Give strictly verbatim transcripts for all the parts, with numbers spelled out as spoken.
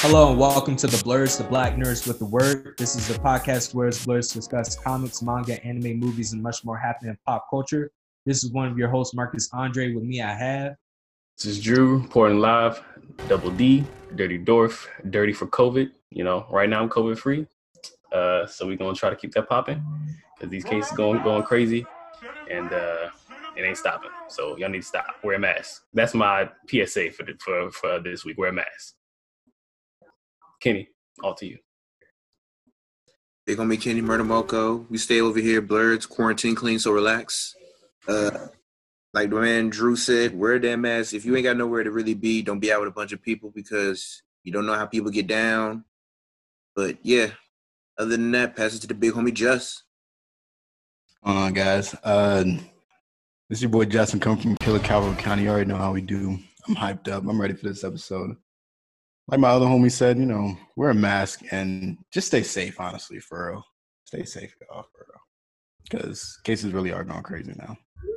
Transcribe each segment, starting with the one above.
Hello and welcome to the Blurs, the Black Nerds with the Word. This is a podcast where Blurs discuss comics, manga, anime, movies, and much more happening in pop culture. This is one of your hosts, Marcus Andre. With me, I have. This is Drew, reporting live. Double D, Dirty Dorf, Dirty for COVID. You know, right now I'm COVID free. Uh, so we're going to try to keep that popping because these cases going going crazy and uh, it ain't stopping. So y'all need to stop. Wear a mask. That's my P S A for the, for, for this week. Wear a mask. Kenny, all to you. Big homie Kenny Murder Moko. We stay over here, blurs, quarantine clean, so relax. Uh, like the man Drew said, wear that mask. If you ain't got nowhere to really be, don't be out with a bunch of people because you don't know how people get down. But yeah, other than that, pass it to the big homie Just. What's going on, guys? Uh, this is your boy Justin coming from Killer Calvert County. You already know how we do. I'm hyped up. I'm ready for this episode. Like my other homie said, you know, wear a mask and just stay safe, honestly, for real. Stay safe, y'all, for real. Because cases really are going crazy now.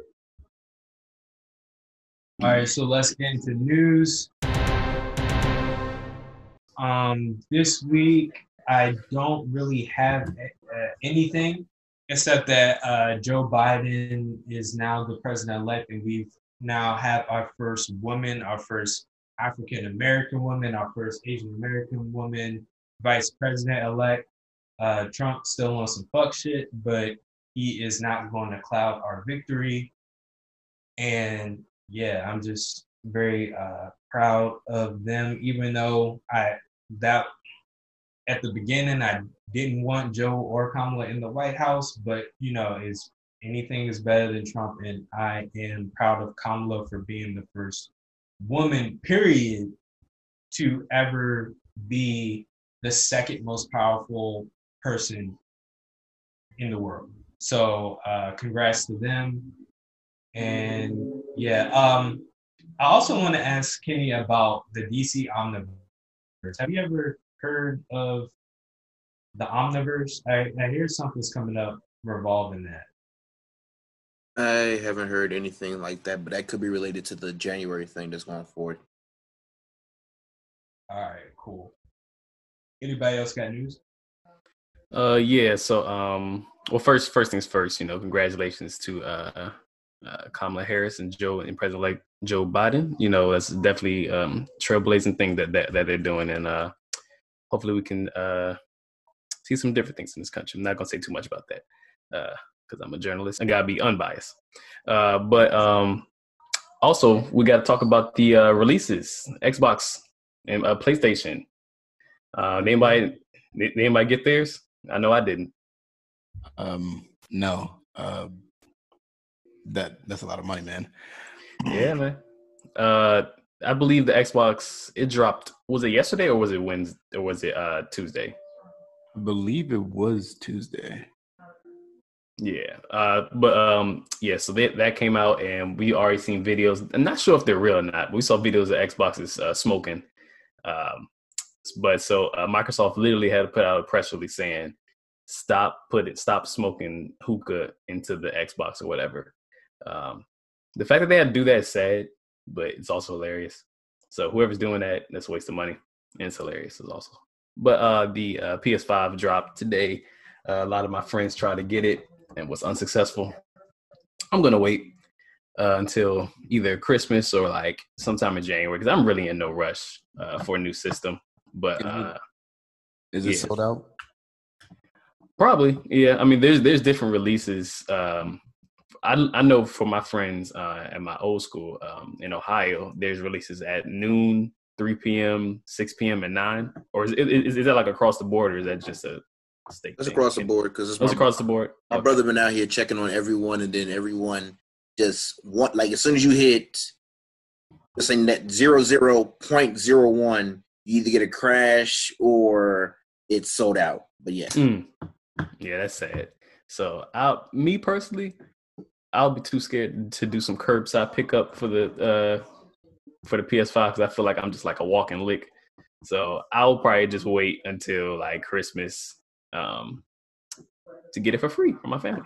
All right, so let's get into news. Um, this week, I don't really have uh, anything except that uh, Joe Biden is now the president-elect, and we've now have our first woman, our first African-American woman, our first Asian-American woman, vice president-elect. Uh, Trump still on some fuck shit, but he is not going to cloud our victory. And yeah, I'm just very uh, proud of them, even though I that at the beginning I didn't want Joe or Kamala in the White House, but you know, is anything is better than Trump, and I am proud of Kamala for being the first woman, period, to ever be the second most powerful person in the world. So uh, congrats to them. And yeah, um, I also want to ask Kenny about the D C Omniverse. Have you ever heard of the Omniverse? I, I hear something's coming up revolving that. I haven't heard anything like that, but that could be related to the January thing that's going forward. All right, cool. Anybody else got news? Uh, yeah. So, um, well, first, first things first. You know, congratulations to uh, uh Kamala Harris and Joe and President-elect Joe Biden. You know, that's definitely um trailblazing thing that that that they're doing, and uh, hopefully we can uh see some different things in this country. I'm not gonna say too much about that. Uh. Because I'm a journalist. I gotta be unbiased. Uh, but um, also, we got to talk about the uh, releases, Xbox and uh, PlayStation. Uh, anybody, anybody get theirs? I know I didn't. Um, no. Uh, that that's a lot of money, man. Yeah, man. Uh, I believe the Xbox, it dropped, was it yesterday or was it Wednesday or was it uh, Tuesday? I believe it was Tuesday. Yeah, uh, but um, yeah, so that that came out, and we already seen videos. I'm not sure if they're real or not, but we saw videos of Xboxes uh, smoking. Um, but so uh, Microsoft literally had to put out a press release saying, "Stop, put it, stop smoking hookah into the Xbox or whatever." Um, the fact that they had to do that is sad, but it's also hilarious. So whoever's doing that, that's a waste of money, and it's hilarious as also. But uh, the uh, P S five dropped today. Uh, a lot of my friends tried to get it and was unsuccessful. I'm going to wait uh, until either Christmas or like sometime in January because I'm really in no rush uh, for a new system. But uh, is it yeah. sold out? Probably, yeah. I mean, there's there's different releases. Um, I I know for my friends uh, at my old school um, in Ohio, there's releases at noon, three p.m., six p.m., and nine. Or is, is, is that like across the board, or is that just a Steak That's thing. across the board because it's That's my, across the board. My okay. brother been out here checking on everyone, and then everyone just want like as soon as you hit, let's say net zero zero point zero one, you either get a crash or it's sold out. But yeah, mm. yeah, that's sad. So, I, me personally, I'll be too scared to do some curbside pickup for the uh, for the P S five because I feel like I'm just like a walking lick. So I'll probably just wait until like Christmas. Um, to get it for free for my family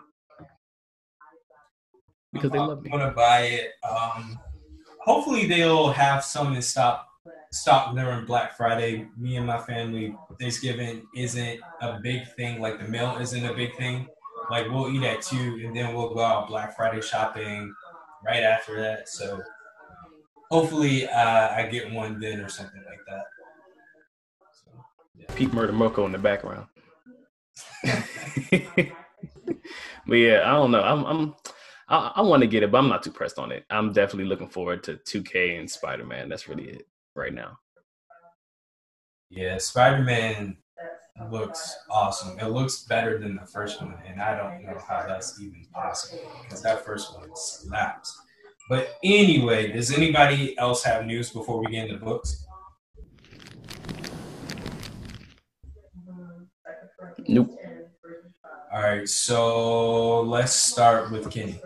because they love me. I'm gonna buy it. Um, hopefully they'll have some in stock stop during Black Friday. Me and my family, Thanksgiving isn't a big thing. Like the meal isn't a big thing. Like we'll eat at two, and then we'll go out Black Friday shopping right after that. So hopefully, uh, I get one then or something like that. So, yeah. Pete Murder Moko in the background. But yeah, I don't know. I'm, I'm I, I want to get it, but I'm not too pressed on it. I'm definitely looking forward to two K and Spider-Man. That's really it right now. Yeah, Spider-Man looks awesome. It looks better than the first one, and I don't know how that's even possible because that first one slaps. But anyway, does anybody else have news before we get into books? Nope. All right, so let's start with Kenny.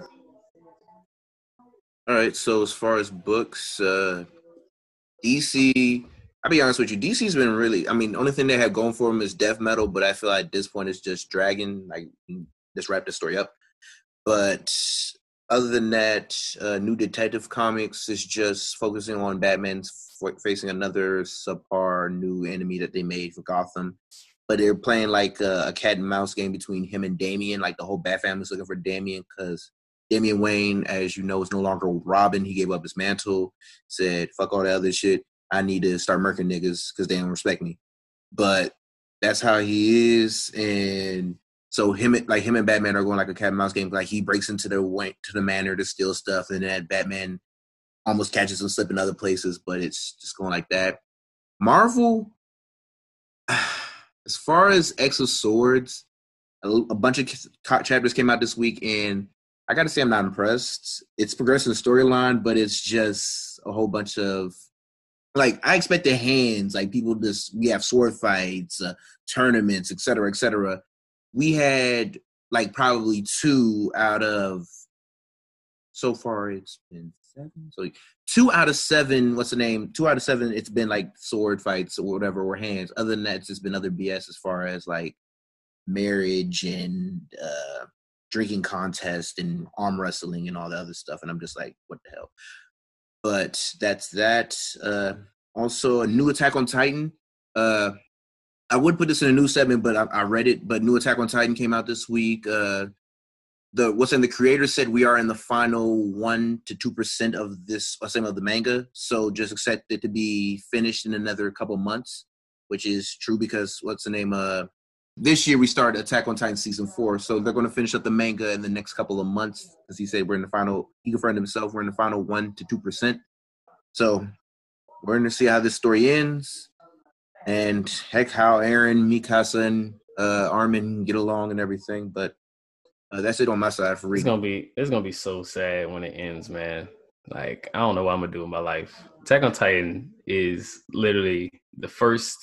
All right, so as far as books, uh, D C, I'll be honest with you, D C's been really, I mean, the only thing they have going for them is death metal, but I feel like at this point it's just dragging, like, just wrap the story up. But other than that, uh, New Detective Comics is just focusing on Batman's f- facing another subpar new enemy that they made for Gotham. But they're playing like a, a cat and mouse game between him and Damian. Like the whole Bat family's looking for Damian because Damian Wayne, as you know, is no longer Robin. He gave up his mantle, said, fuck all that other shit. I need to start murking niggas because they don't respect me. But that's how he is. And so him, like him and Batman are going like a cat and mouse game. Like he breaks into the to the manor to steal stuff. And then Batman almost catches him slipping other places. But it's just going like that. Marvel... As far as X of Swords, a, a bunch of chapters came out this week, and I got to say I'm not impressed. It's progressing the storyline, but it's just a whole bunch of, like, I expected hands, like people just, we have sword fights, uh, tournaments, et cetera, et cetera. We had, like, probably two out of, so far it's been seven, so two out of seven, what's the name? Two out of seven, it's been like sword fights or whatever, or hands. Other than that, it's just been other B S as far as like marriage and uh, drinking contest and arm wrestling and all the other stuff. And I'm just like, what the hell? But that's that. Uh, also, a new Attack on Titan. Uh, I would put this in a new segment, but I, I read it. But new Attack on Titan came out this week. Uh, The what's in the creator said we are in the final one to two percent of this what's of the manga, so just expect it to be finished in another couple months, which is true because what's the name? Uh, this year we started Attack on Titan season four, so they're going to finish up the manga in the next couple of months. As he said, we're in the final. He confirmed himself. We're in the final one to two percent. So we're going to see how this story ends, and heck, how Aaron, Mikasa, and uh, Armin get along and everything, but. Uh, that's it on my side for reading. It's gonna be it's gonna be so sad when it ends, man. Like I don't know what I'm gonna do with my life. Attack on Titan is literally the first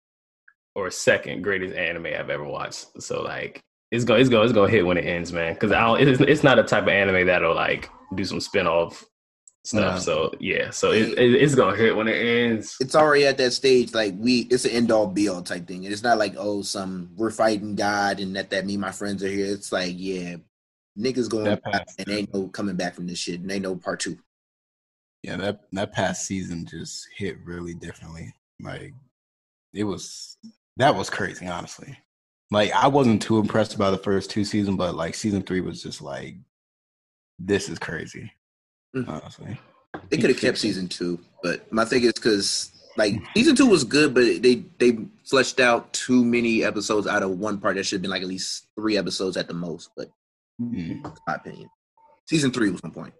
or second greatest anime I've ever watched. So like it's gonna it's gonna it's gonna hit when it ends, man. Because I don't it's, it's not a type of anime that'll like do some spinoff stuff. No. So yeah, so it, it, it's gonna hit when it ends. It's already at that stage. Like we, it's an end all be all type thing. It's not like oh, some we're fighting God and that that me and my friends are here. It's like yeah, niggas going and ain't no coming back from this shit. And ain't no part two. Yeah, that that past season just hit really differently. Like it was that was crazy, honestly. Like I wasn't too impressed by the first two seasons, but like season three was just like this is crazy. Honestly, they could have kept season two, but my thing is because like season two was good, but they they fleshed out too many episodes out of one part. That should have been like at least three episodes at the most. But mm-hmm. in my opinion, season three was one point.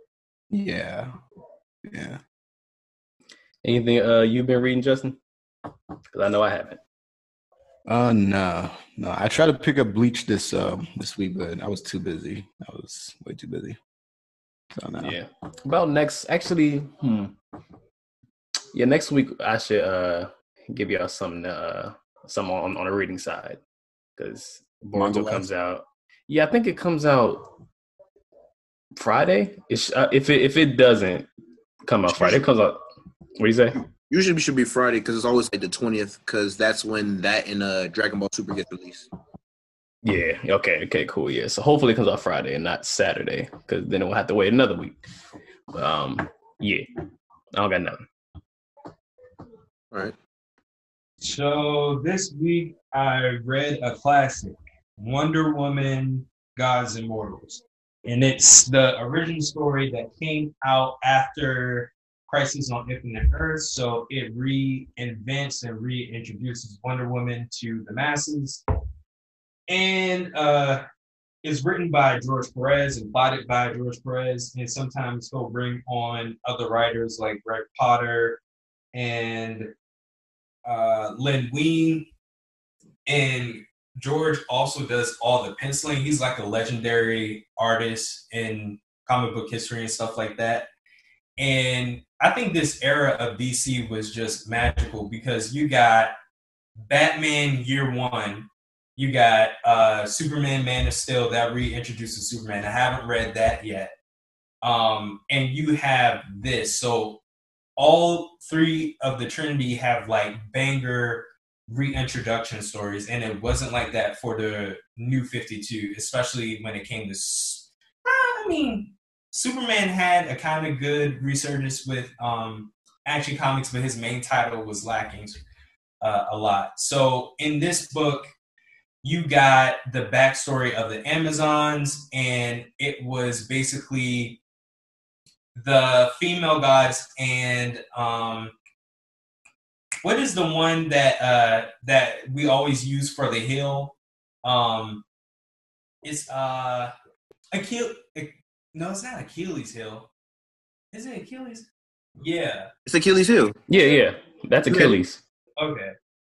Yeah, yeah. Anything uh you've been reading, Justin? Because I know I haven't. Uh no, no. I tried to pick up Bleach this um this week, but I was too busy. I was way too busy. So no. Yeah. About next, actually, hmm. Yeah, next week I should uh give y'all some uh some on on the reading side because Boruto comes out. Yeah, I think it comes out Friday. It's uh, if it if it doesn't come out Friday, it comes out. What do you say? Usually it should be Friday because it's always like the twentieth because that's when that and uh Dragon Ball Super gets released. Yeah. Okay. Okay. Cool. Yeah. So hopefully it comes out Friday and not Saturday, because then we'll have to wait another week. But, um. Yeah. I don't got nothing. All right. So this week I read a classic, Wonder Woman, Gods and Mortals. And it's the original story that came out after Crisis on Infinite Earth. So it reinvents and reintroduces Wonder Woman to the masses. And uh, it's written by George Perez and plotted by George Perez. And sometimes he'll bring on other writers like Greg Potter and uh, Len Wein. And George also does all the penciling. He's like a legendary artist in comic book history and stuff like that. And I think this era of D C was just magical because you got Batman Year One, you got uh, Superman Man of Steel that reintroduces Superman. I haven't read that yet. Um, and you have this. So all three of the Trinity have like banger reintroduction stories, and it wasn't like that for the New fifty-two, especially when it came to I mean Superman had a kind of good resurgence with um Action Comics, but his main title was lacking uh, a lot. So in this book you got the backstory of the Amazons, and it was basically the female gods and um what is the one that uh, that we always use for the hill? Um, it's uh, Achilles. No, it's not Achilles' Hill. Is it Achilles? Yeah. It's Achilles' Hill. Yeah, yeah. That's Achilles. Okay.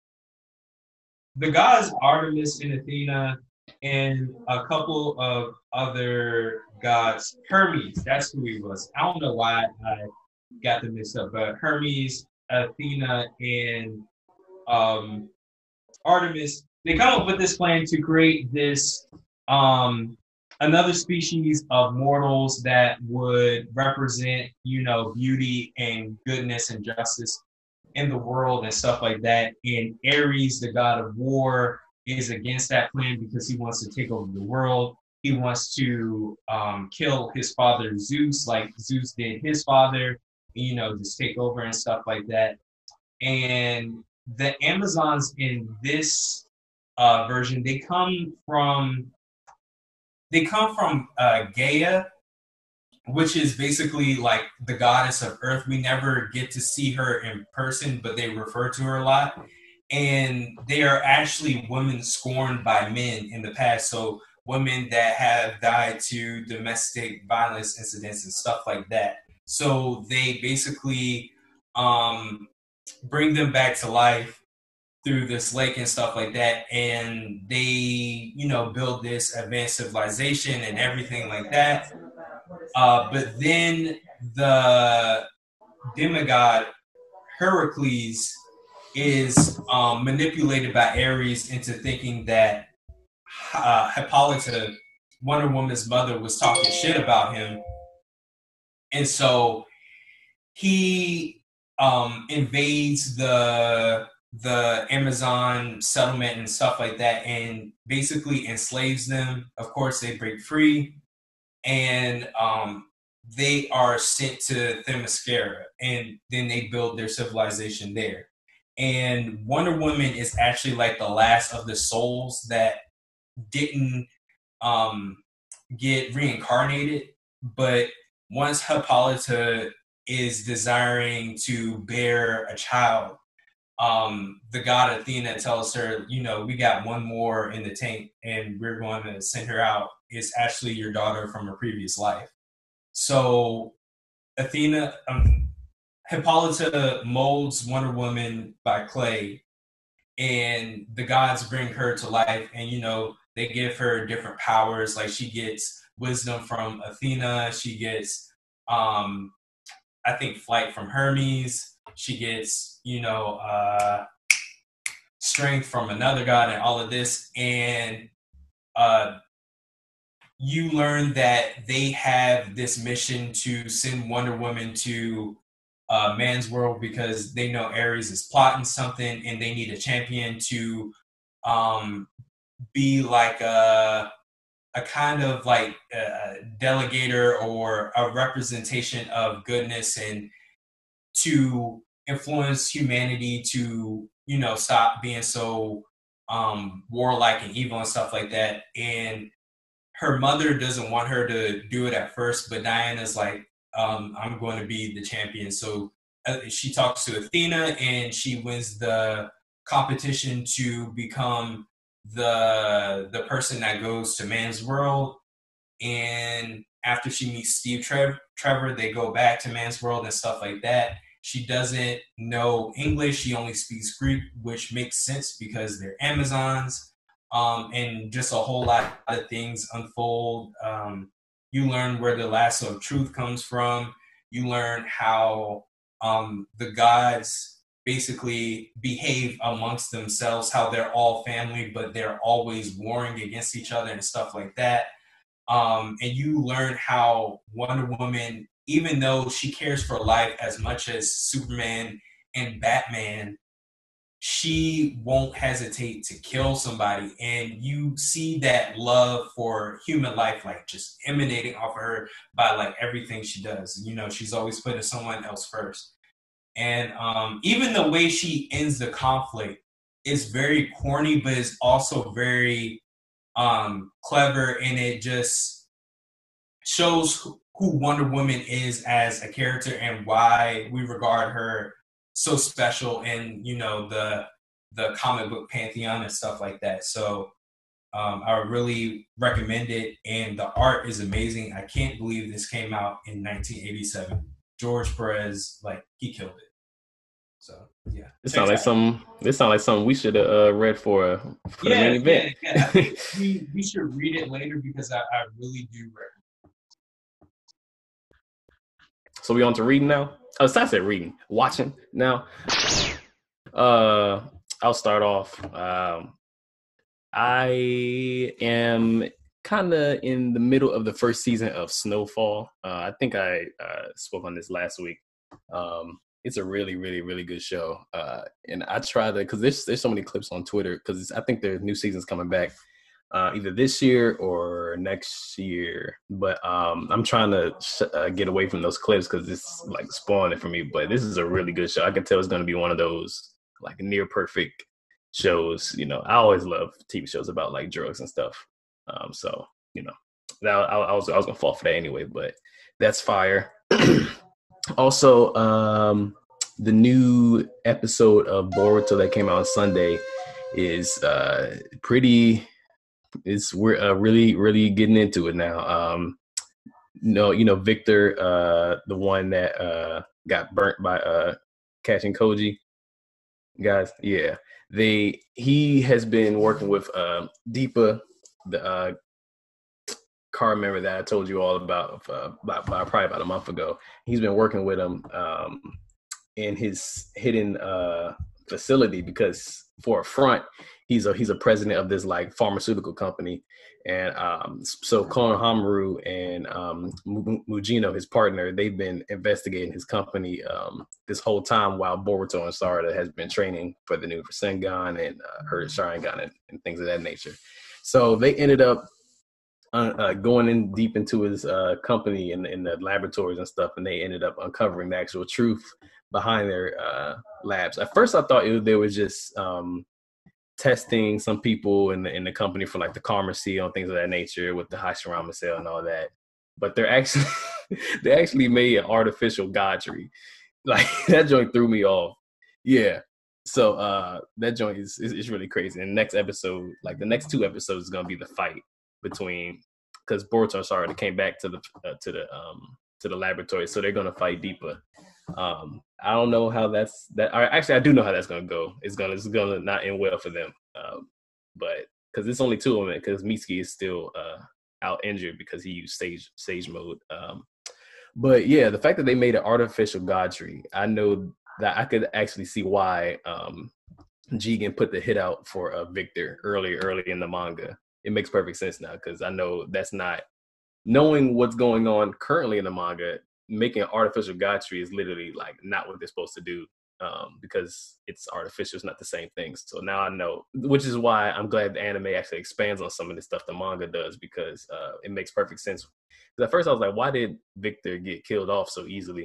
The gods Artemis and Athena and a couple of other gods. Hermes, that's who he was. I don't know why I got them mixed up, but Hermes, Athena, and um, Artemis, they come up with this plan to create this um, another species of mortals that would represent, you know, beauty and goodness and justice in the world and stuff like that. And Ares, the god of war, is against that plan because he wants to take over the world. He wants to um, kill his father Zeus, like Zeus did his father, you know, just take over and stuff like that. And the Amazons in this uh, version, they come from they come from uh, Gaia, which is basically like the goddess of Earth. We never get to see her in person, but they refer to her a lot. And they are actually women scorned by men in the past. So women that have died to domestic violence incidents and stuff like that. So they basically um, bring them back to life through this lake and stuff like that. And they, you know, build this advanced civilization and everything like that. Uh, but then the demigod Heracles is um, manipulated by Ares into thinking that uh, Hippolyta, Wonder Woman's mother, was talking shit about him. And so he um, invades the the Amazon settlement and stuff like that and basically enslaves them. Of course, they break free. And um, they are sent to Themyscira, and then they build their civilization there. And Wonder Woman is actually like the last of the souls that didn't um, get reincarnated. But once Hippolyta is desiring to bear a child, um, the god Athena tells her, you know, we got one more in the tank and we're going to send her out. It's actually your daughter from a previous life. So Athena, um, Hippolyta molds Wonder Woman by clay, and the gods bring her to life, and, you know, they give her different powers. Like she gets wisdom from Athena. She gets, um, I think, flight from Hermes. She gets, you know, uh, strength from another god and all of this. And uh, you learn that they have this mission to send Wonder Woman to uh, man's world because they know Ares is plotting something and they need a champion to um, be like a, a kind of like a delegator or a representation of goodness and to influence humanity to, you know, stop being so um, warlike and evil and stuff like that. And her mother doesn't want her to do it at first, but Diana's like, um, I'm going to be the champion. So uh, she talks to Athena and she wins the competition to become the the person that goes to man's world. And after she meets Steve Trev- Trevor, they go back to man's world and stuff like that. She doesn't know English. She only speaks Greek, which makes sense because they're Amazons. Um, and just a whole lot of things unfold. Um, you learn where the lasso of truth comes from. You learn how um, the gods basically behave amongst themselves, how they're all family, but they're always warring against each other and stuff like that. Um, and you learn how Wonder Woman, even though she cares for life as much as Superman and Batman, she won't hesitate to kill somebody. And you see that love for human life, like just emanating off of her by like everything she does. You know, she's always putting someone else first. And um, even the way she ends the conflict is very corny, but it's also very um, clever, and it just shows who Wonder Woman is as a character and why we regard her so special in, you know, the the comic book pantheon and stuff like that. So um, I would really recommend it, and the art is amazing. I can't believe this came out in nineteen eighty-seven. George Perez, like, he killed it. So yeah, this sounds like some. This sounds like something we should have uh, read for, for yeah, the main event. Yeah, yeah. I think we, we should read it later because I, I really do recommend. So we on to reading now. Oh, it's not said reading, watching now. Uh, I'll start off. Um, I am kind of in the middle of the first season of Snowfall. Uh, I think I uh, spoke on this last week. Um, it's a really, really, really good show. Uh, and I try to, because there's, there's so many clips on Twitter, because I think there's new seasons coming back uh, either this year or next year. But um, I'm trying to sh- uh, get away from those clips because it's like spoiling it for me. But this is a really good show. I can tell it's going to be one of those like near perfect shows. You know, I always love T V shows about like drugs and stuff. Um, so, you know, that, I, I was I was going to fall for that anyway, but that's fire. Also, um, the new episode of Boruto that came out on Sunday is uh, pretty. It's we're uh, really, really getting into it now. Um, no, you know Victor, uh, the one that uh, got burnt by uh, Catching Koji guys. Yeah, they he has been working with uh, Deepa, the uh, car member that I told you all about, uh, about, about probably about a month ago. He's been working with him um, in his hidden uh, facility because for a front, he's a he's a president of this like pharmaceutical company, and um, so Konohamaru and um, Mujino, his partner, they've been investigating his company um, this whole time while Boruto and Sarada has been training for the new Rasengan and uh, her Sharingan and, and things of that nature. So they ended up Uh, uh, going in deep into his uh, company in, in the laboratories and stuff, and they ended up uncovering the actual truth behind their uh, labs. At first, I thought it was, they were just um, testing some people in the in the company for like the Karma seal and things of that nature with the Hashirama cell and all that. But they're actually they actually made an artificial god tree. Like that joint threw me off. Yeah. So uh, that joint is, is is really crazy. And the next episode, like the next two episodes, is gonna be the fight between, because Boruto and Sarada came back to the uh, to the um to the laboratory, so they're gonna fight Deepa. Um, I don't know how that's that. Or actually, I do know how that's gonna go. It's gonna it's gonna not end well for them. Um, but because it's only two of them, because Mitsuki is still uh out injured because he used sage sage mode. Um, but yeah, the fact that they made an artificial god tree, I know that I could actually see why um Jigen put the hit out for uh, Victor early early in the manga. It makes perfect sense now because I know that's not knowing what's going on currently in the manga. Making an artificial god tree is literally like not what they're supposed to do um, because it's artificial. It's not the same thing. So now I know, which is why I'm glad the anime actually expands on some of the stuff the manga does because uh, it makes perfect sense. Because at first I was like, why did Victor get killed off so easily?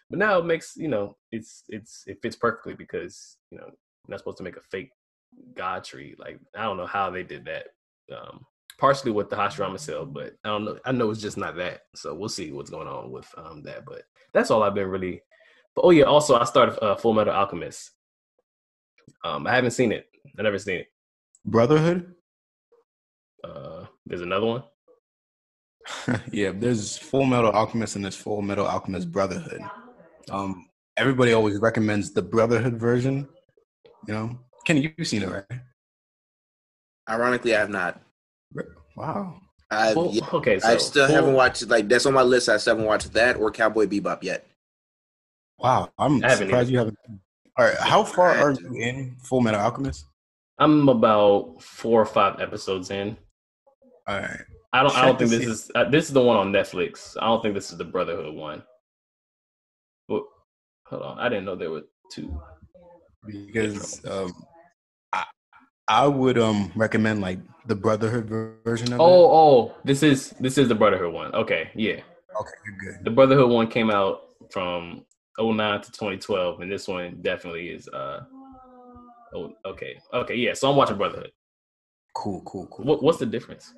But now it makes, you know, it's it's it fits perfectly because, you know, you're not supposed to make a fake God tree. Like, I don't know how they did that. Um, partially with the Hashirama cell, but I don't know. I know it's just not that. So we'll see what's going on with um that. But that's all I've been really. But oh yeah, also I started uh, Full Metal Alchemist. Um, I haven't seen it. I never seen it. Brotherhood. Uh, there's another one. Yeah, there's Full Metal Alchemist and there's Full Metal Alchemist Brotherhood. Um, everybody always recommends the Brotherhood version. You know, Kenny, you've seen it, right? Ironically, I have not. Wow. I Well, yeah, okay, so I still full, haven't watched like that's on my list. I still haven't watched that or Cowboy Bebop yet. Wow, I'm I haven't surprised either. you haven't. All right, how far I had are to. you in Full Metal Alchemist? I'm about four or five episodes in. All right, I don't. I check don't to think this see. is. Uh, this is the one on Netflix. I don't think this is the Brotherhood one. But hold on, I didn't know there were two. Because um, I I would um recommend like the Brotherhood ver- version of it. Oh, oh, this is this is the Brotherhood one. Okay, yeah. Okay, you're good. The Brotherhood one came out from oh nine to twenty twelve, and this one definitely is. Uh, oh, okay, okay, yeah. So I'm watching Brotherhood. Cool, cool, cool. What what's the difference?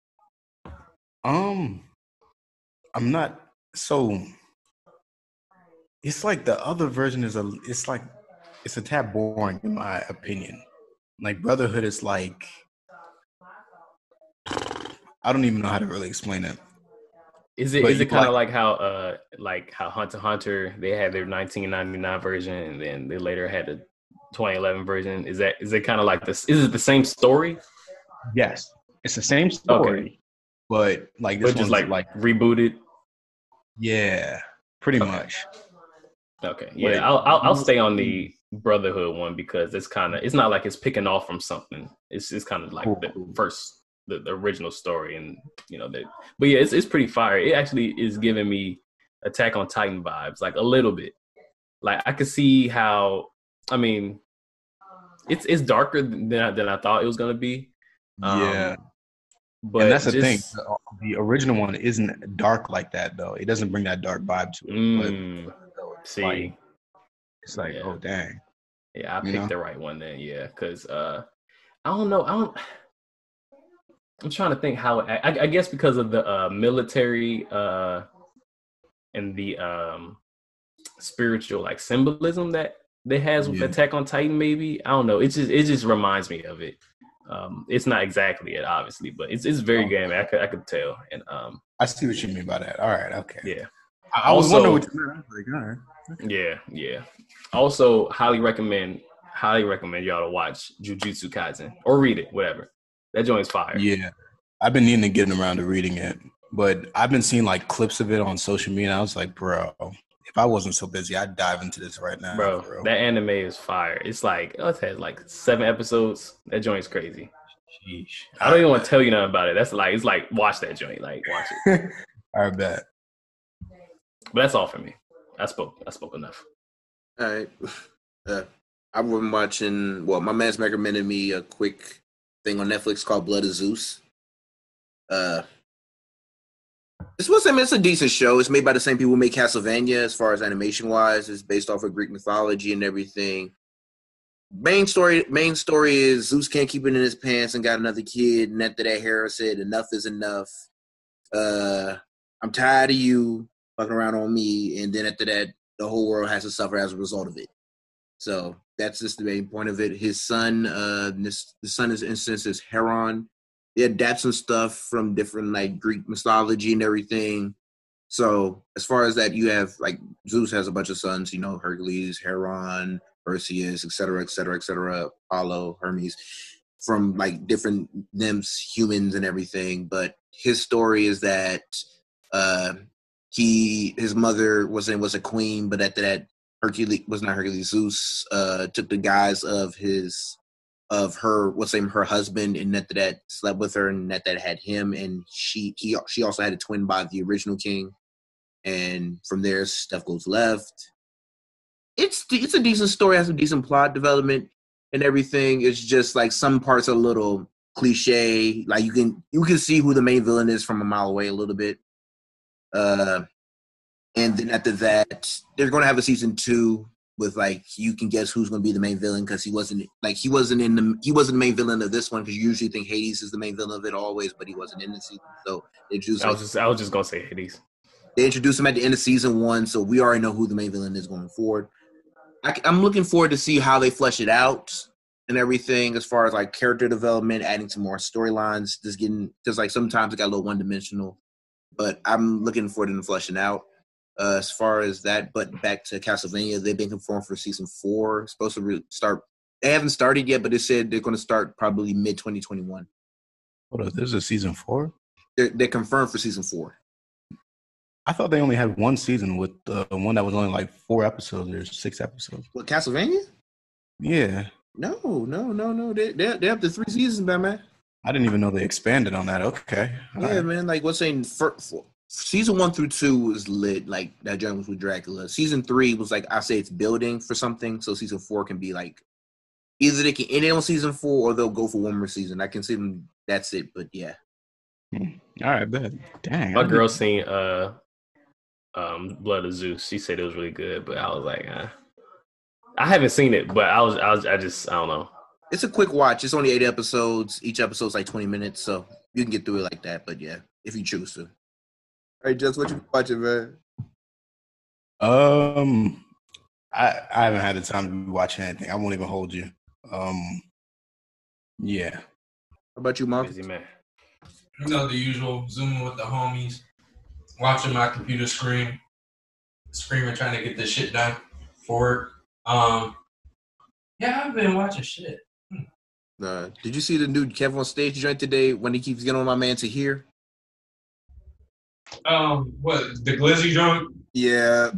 Um, I'm not so. It's like the other version is a. It's like it's a tad boring in my opinion. Like Brotherhood is like I don't even know how to really explain it. Is it But is you it kind of like like how uh like how Hunter x Hunter they had their nineteen ninety-nine version and then they later had the twenty eleven version? Is that is it kind of like this? Is it the same story? yes, it's the same Okay, story, but like this but just one's like like rebooted. yeah, pretty Okay, much. okay, yeah. But I'll I'll, I'll you, stay on the Brotherhood one because it's kind of it's not like it's picking off from something. It's it's kind of like cool, the cool. first the, the original story and you know that. But yeah, it's it's pretty fire. It actually is giving me Attack on Titan vibes, like a little bit. Like I could see how. I mean, it's it's darker than I, than I thought it was gonna be. Yeah, Um, and but that's the thing. just The, the original one isn't dark like that though. It doesn't bring that dark vibe to it. But mm, it's like see, it's like yeah, oh dang, yeah, I you picked know. the right one then. Yeah, because uh, I don't know. I don't. I'm trying to think how. I, I guess because of the uh, military uh, and the um, spiritual like symbolism that they has with Yeah, Attack on Titan. Maybe I don't know. It just it just reminds me of it. Um, it's not exactly it, obviously, but it's it's very oh, gamey. I could I could tell, and um, I see what you mean by that. All right, okay. yeah. I, I was wondering Also, what you meant. I was like, all right. yeah, yeah. Also, highly recommend highly recommend y'all to watch Jujutsu Kaisen or read it, whatever. That joint's fire. Yeah, I've been needing to get around to reading it, but I've been seeing like clips of it on social media. And I was like, bro, if I wasn't so busy, I'd dive into this right now, Bro, bro. that anime is fire. It's like oh, it has like seven episodes. That joint's crazy. Sheesh. I don't even want to tell you nothing about it. That's like it's like watch that joint, like watch it. I bet. But that's all for me. I spoke. I spoke enough. All right. Uh, I've been watching. Well, my man's recommended me a quick thing on Netflix called Blood of Zeus. Uh, this was I mean, it's a decent show. It's made by the same people who make Castlevania. As far as animation wise, it's based off of Greek mythology and everything. Main story. Main story is Zeus can't keep it in his pants and got another kid. And after that, Hera said, "Enough is enough. Uh, I'm tired of you fucking around on me." And then after that, the whole world has to suffer as a result of it. So that's just the main point of it. His son, uh, this, the son, in this instance, is Heron. They adapt some stuff from different like Greek mythology and everything. So as far as that, you have like Zeus has a bunch of sons. You know, Hercules, Heron, Perseus, et cetera, et cetera, et cetera. Apollo, Hermes, from like different nymphs, humans, and everything. But his story is that uh, he, his mother was in was a queen, but after that. Hercules was not Hercules. Zeus uh, took the guise of his, of her, what's name, her husband, and that that slept with her, and that that had him, and she he she also had a twin by the original king, and from there stuff goes left. It's it's a decent story, has some decent plot development and everything. It's just like some parts are a little cliche, like you can you can see who the main villain is from a mile away a little bit. Uh, And then after that, they're going to have a season two with like you can guess who's going to be the main villain because he wasn't like he wasn't in the he wasn't the main villain of this one because you usually think Hades is the main villain of it always, but he wasn't in the season. So they introduced. I was just I was just gonna say Hades. They introduced him at the end of season one, so we already know who the main villain is going forward. I, I'm looking forward to see how they flesh it out and everything as far as like character development, adding some more storylines, just getting because like sometimes it got a little one dimensional, but I'm looking forward to them fleshing out. Uh, as far as that, but back to Castlevania, they've been confirmed for season four. It's supposed to re- start. They haven't started yet, but they said they're going to start probably mid twenty twenty-one. Hold on, there's a season four? They're, they're confirmed for season four. I thought they only had one season with uh, one that was only like four episodes or six episodes. What, Castlevania? Yeah. No, no, no, no. They they they up to three seasons, man. I didn't even know they expanded on that. Okay. All Yeah, right. man. Like what's saying? For, for, season one through two was lit. Like that joint was with Dracula. Season three was like I say it's building for something. So season four can be like either they can end it on season four or they'll go for one more season. I can see them. That's it. But yeah. Hmm. All right, bet. Dang. My I girl seen uh um Blood of Zeus. She said it was really good, but I was like, uh, I haven't seen it, but I was I was I just I don't know. It's a quick watch. It's only eight episodes. Each episode's like twenty minutes, so you can get through it like that. But yeah, if you choose to. All right, Jess, what you watching, man? Um, I I haven't had the time to be watching anything. I won't even hold you. Um, yeah. How about you, Mom? Busy man. You know the usual, zooming with the homies, watching my computer screen, screaming, trying to get this shit done for work. Um, yeah, I've been watching shit. Uh, did you see the new Kevin on Stage joint today when he keeps getting on my man to hear? Um, what, the Glizzy joint? Yeah.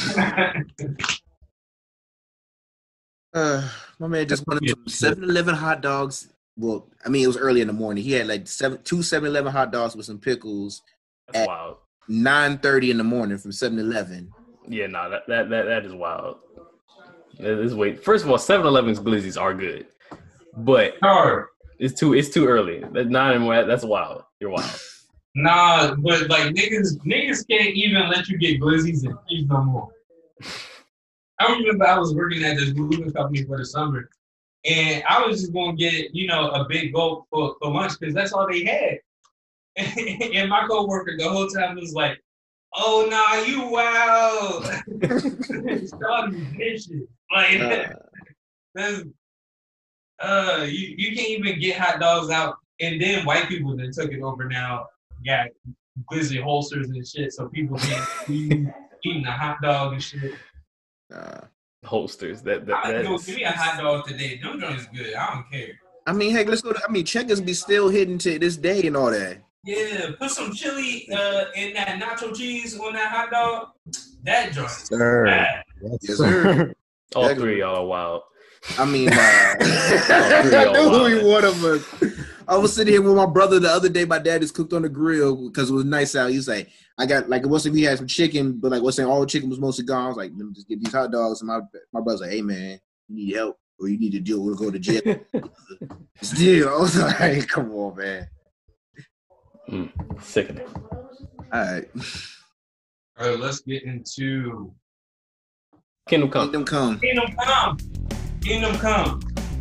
uh, my man just wanted some seven eleven hot dogs. Well, I mean, it was early in the morning. He had like seven, two seven eleven hot dogs with some pickles That's at wild. nine thirty in the morning from seven eleven. Yeah, no, that that that, that is wild. That is wait. First of all, seven eleven's glizzies are good, but Sure. it's too it's too early. That's not even that's wild. You're wild. Nah, but like niggas, niggas can't even let you get glizzies and cheese no more. I remember I was working at this moving company for the summer, and I was just gonna get, you know, a big gulp for, for lunch because that's all they had. And my coworker the whole time was like, "Oh nah, you wild." Start bitches. Like Uh, that's, uh, you you can't even get hot dogs out, and then white people that took it over now got glizzy holsters and shit, so people can't be eating a hot dog and shit. uh, Holsters. That that, I that go is, give me a hot dog today. Them joints good. I don't care. I mean, heck, let's go. To, I mean, checkers be still hidden to this day and all that. Yeah, put some chili uh in that nacho cheese on that hot dog. That joint. Sir. Ah, Yes, sir. all three of y'all are wild. I mean, uh, I knew who he one of us. I was sitting here with my brother the other day. My dad just cooked on the grill because it was nice out. He was like, I got, like, it wasn't, we had some chicken, but, like, what's saying, all the chicken was mostly gone. I was like, let me just get these hot dogs. And my, my brother's like, hey, man, you need help or you need to deal with, go to jail. Still, I was like, come on, man. Mm, sickening. All right. all right, let's get into Kingdom Come. Kingdom Come. Kingdom Come. Kingdom Come.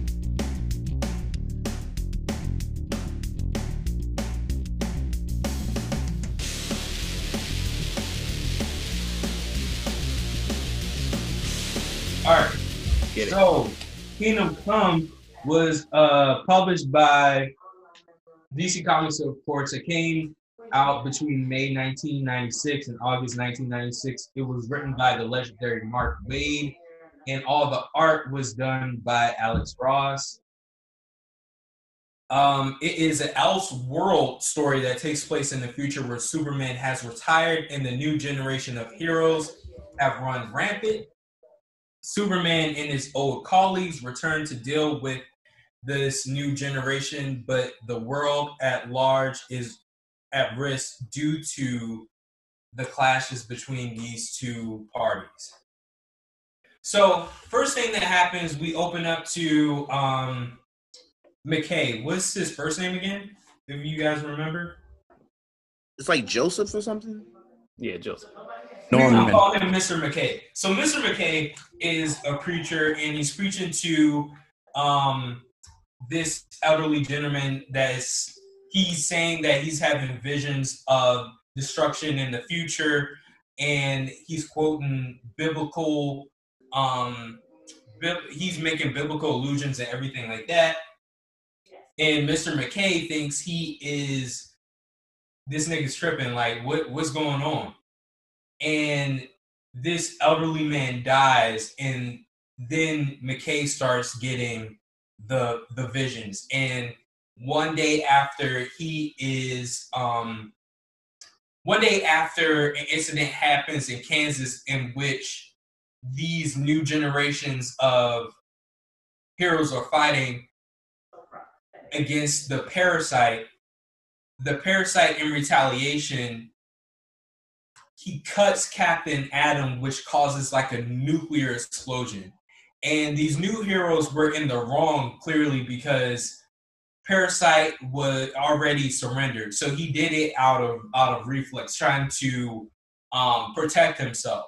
All right. Get it. So, Kingdom Come was uh, published by D C Comics reports. It came out between May nineteen ninety-six and August nineteen ninety-six. It was written by the legendary Mark Waid, and all the art was done by Alex Ross. Um, it is an Elseworld story that takes place in the future where Superman has retired and the new generation of heroes have run rampant. Superman and his old colleagues return to deal with this new generation, but the world at large is at risk due to the clashes between these two parties. So, first thing that happens, we open up to um, McKay. What's his first name again? If you guys remember? It's like Joseph or something. Yeah, Joseph. I'll call him Mister McKay. So Mister McKay is a preacher, and he's preaching to um, this elderly gentleman that's he's saying that he's having visions of destruction in the future, and he's quoting biblical um, bib- he's making biblical allusions and everything like that. And Mister McKay thinks he is this nigga's tripping, like what what's going on? And this elderly man dies, and then McKay starts getting the the visions. And one day after he is um one day after an incident happens in Kansas in which these new generations of heroes are fighting against the parasite, the parasite in retaliation, he cuts Captain Atom, which causes like a nuclear explosion. And these new heroes were in the wrong, clearly, because Parasite was already surrendered. So he did it out of out of reflex, trying to um, protect himself.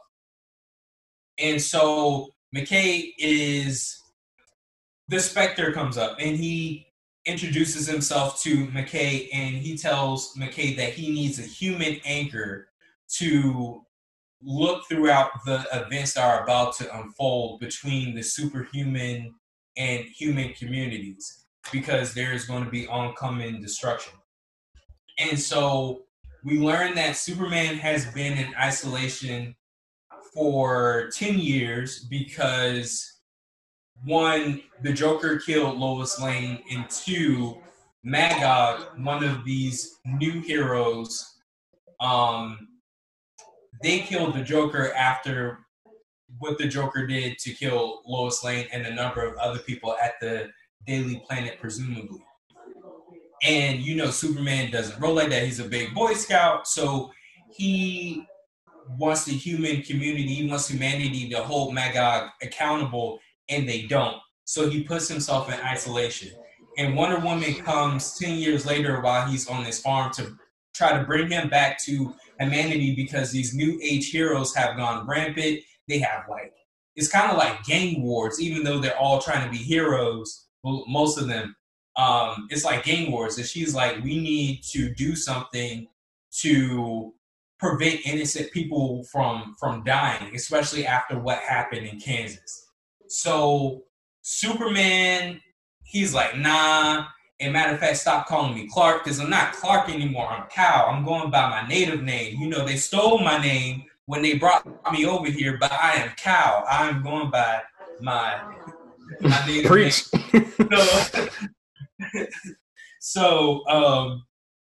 And so McKay is, the Spectre comes up, and he introduces himself to McKay, and he tells McKay that he needs a human anchor to look throughout the events that are about to unfold between the superhuman and human communities, because there is going to be oncoming destruction. And so we learn that Superman has been in isolation for ten years because, one, the Joker killed Lois Lane, and two, Magog, one of these new heroes, um, they killed the Joker after what the Joker did to kill Lois Lane and a number of other people at the Daily Planet, presumably. And, you know, Superman doesn't roll like that. He's a big Boy Scout, so he wants the human community, he wants humanity to hold Magog accountable, and they don't. So he puts himself in isolation. And Wonder Woman comes ten years later while he's on this farm to try to bring him back to humanity, because these new age heroes have gone rampant. They have, like, it's kind of like gang wars, even though they're all trying to be heroes, well, most of them. Um, it's like gang wars. And she's like, we need to do something to prevent innocent people from, from dying, especially after what happened in Kansas. So Superman, he's like, nah. And matter of fact, stop calling me Clark, because I'm not Clark anymore. I'm Kal. I'm going by my native name. You know, they stole my name when they brought me over here, but I am Kal. I'm going by my, my native Preach. name. So, so um,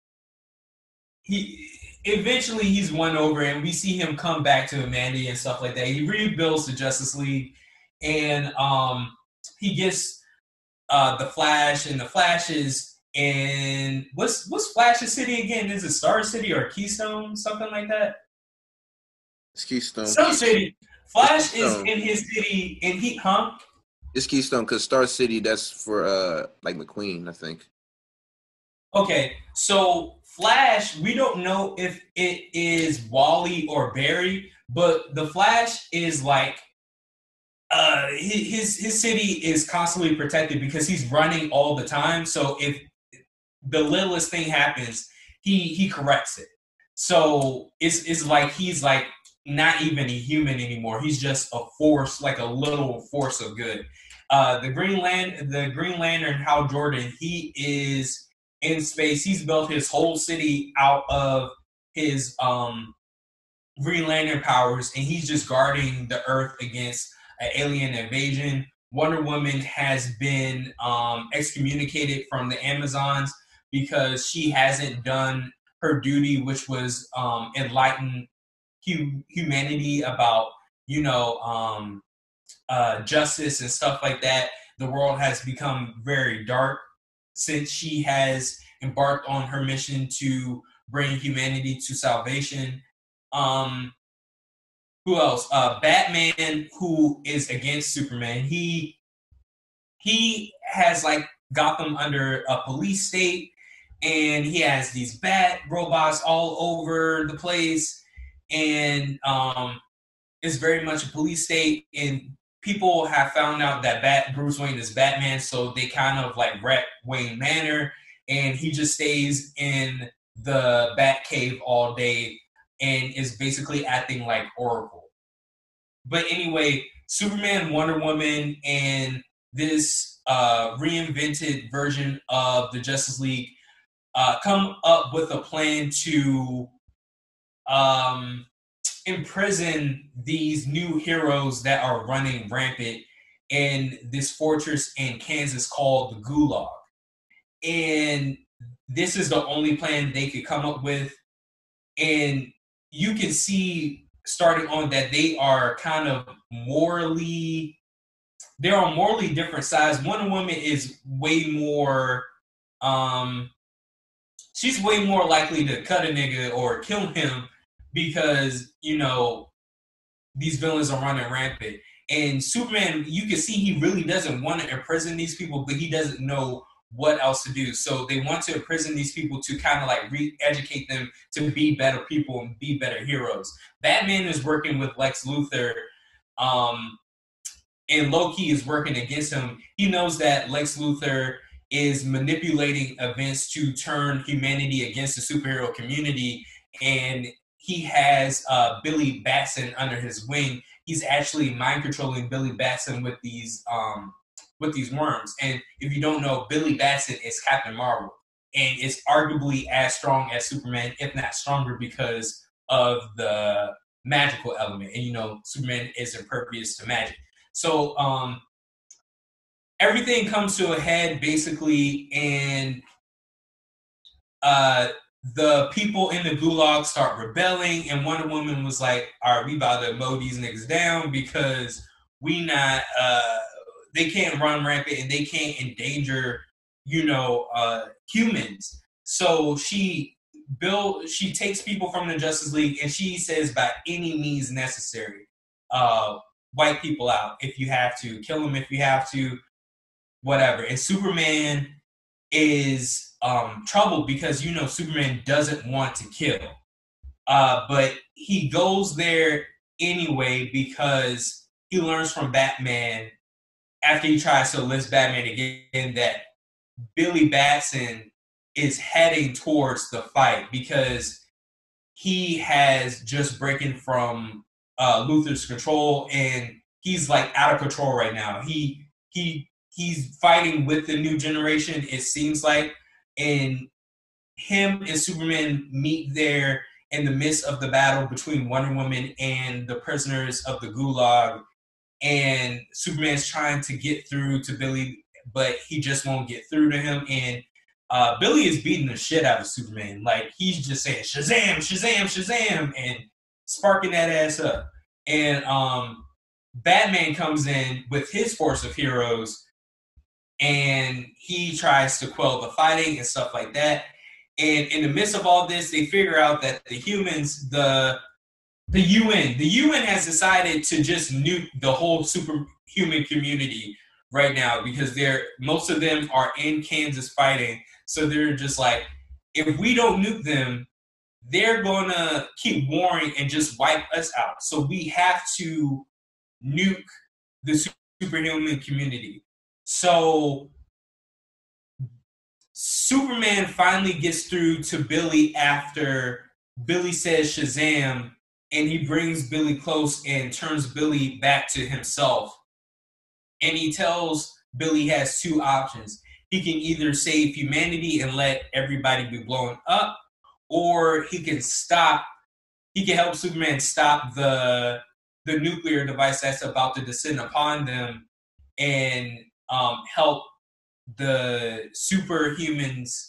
he eventually he's won over, and we see him come back to humanity and stuff like that. He rebuilds the Justice League, and um, he gets Uh, the Flash, and the Flash is in what's what's Flash's city again? Is it Star City or Keystone, something like that? It's Keystone. Some city. Flash Keystone. is in his city, and he, huh? It's Keystone, because Star City, that's for uh like McQueen, I think. Okay, so Flash, we don't know if it is Wally or Barry, but the Flash is like, Uh, his his city is constantly protected because he's running all the time. So if the littlest thing happens, he he corrects it. So it's it's like he's like not even a human anymore. He's just a force, like a little force of good. Uh, the Green Lan- the Green Lantern, Hal Jordan, he is in space. He's built his whole city out of his um, Green Lantern powers, and he's just guarding the Earth against an alien invasion. Wonder Woman has been um, excommunicated from the Amazons because she hasn't done her duty, which was um, enlighten hu- humanity about, you know, um, uh, justice and stuff like that. The world has become very dark since she has embarked on her mission to bring humanity to salvation. Um, Who else? Uh, Batman, who is against Superman. He he has like Gotham under a police state, and he has these bat robots all over the place. and um, it's very much a police state, and people have found out that Bat Bruce Wayne is Batman, so they kind of like wreck Wayne Manor, and he just stays in the Batcave all day and is basically acting like Oracle. But anyway, Superman, Wonder Woman, and this uh, reinvented version of the Justice League uh, come up with a plan to um, imprison these new heroes that are running rampant in this fortress in Kansas called the Gulag. And this is the only plan they could come up with. And you can see starting on that they are kind of morally, they're on morally different sides. Wonder Woman is way more, um, she's way more likely to cut a nigga or kill him because, you know, these villains are running rampant. And Superman, you can see he really doesn't want to imprison these people, but he doesn't know what else to do. So they want to imprison these people to kind of like re-educate them to be better people and be better heroes. Batman is working with Lex Luthor, um, and Loki is working against him. He knows that Lex Luthor is manipulating events to turn humanity against the superhero community, and he has uh, Billy Batson under his wing. He's actually mind controlling Billy Batson with these um, with these worms. And if you don't know, Billy Batson is Captain Marvel, and is arguably as strong as Superman, if not stronger, because of the magical element. And you know, Superman is impervious to magic. So um, everything comes to a head basically, and uh, the people in the Gulag start rebelling, and Wonder Woman was like, all right, we about to mow these niggas down because we not, uh, they can't run rampant and they can't endanger, you know, uh, humans. So she build, she takes people from the Justice League and she says by any means necessary, uh, wipe people out if you have to, kill them if you have to, whatever. And Superman is um, troubled because, you know, Superman doesn't want to kill. Uh, but he goes there anyway because he learns from Batman after he tries to enlist Batman again that Billy Batson is heading towards the fight because he has just breaking from uh, Luthor's control, and he's like out of control right now. He he he's fighting with the new generation, it seems like, and him and Superman meet there in the midst of the battle between Wonder Woman and the prisoners of the Gulag, and Superman's trying to get through to Billy, but he just won't get through to him, and uh, Billy is beating the shit out of Superman. Like, he's just saying, Shazam, Shazam, Shazam, and sparking that ass up. And um, Batman comes in with his force of heroes, and he tries to quell the fighting and stuff like that. And in the midst of all this, they figure out that the humans, the the U N, the U N has decided to just nuke the whole superhuman community right now because they're most of them are in Kansas fighting. So they're just like, if we don't nuke them, they're gonna keep warring and just wipe us out. So we have to nuke the superhuman community. So Superman finally gets through to Billy after Billy says Shazam, and he brings Billy close and turns Billy back to himself. And he tells Billy he has two options. He can either save humanity and let everybody be blown up, or he can stop, he can help Superman stop the the nuclear device that's about to descend upon them and um, help the superhumans,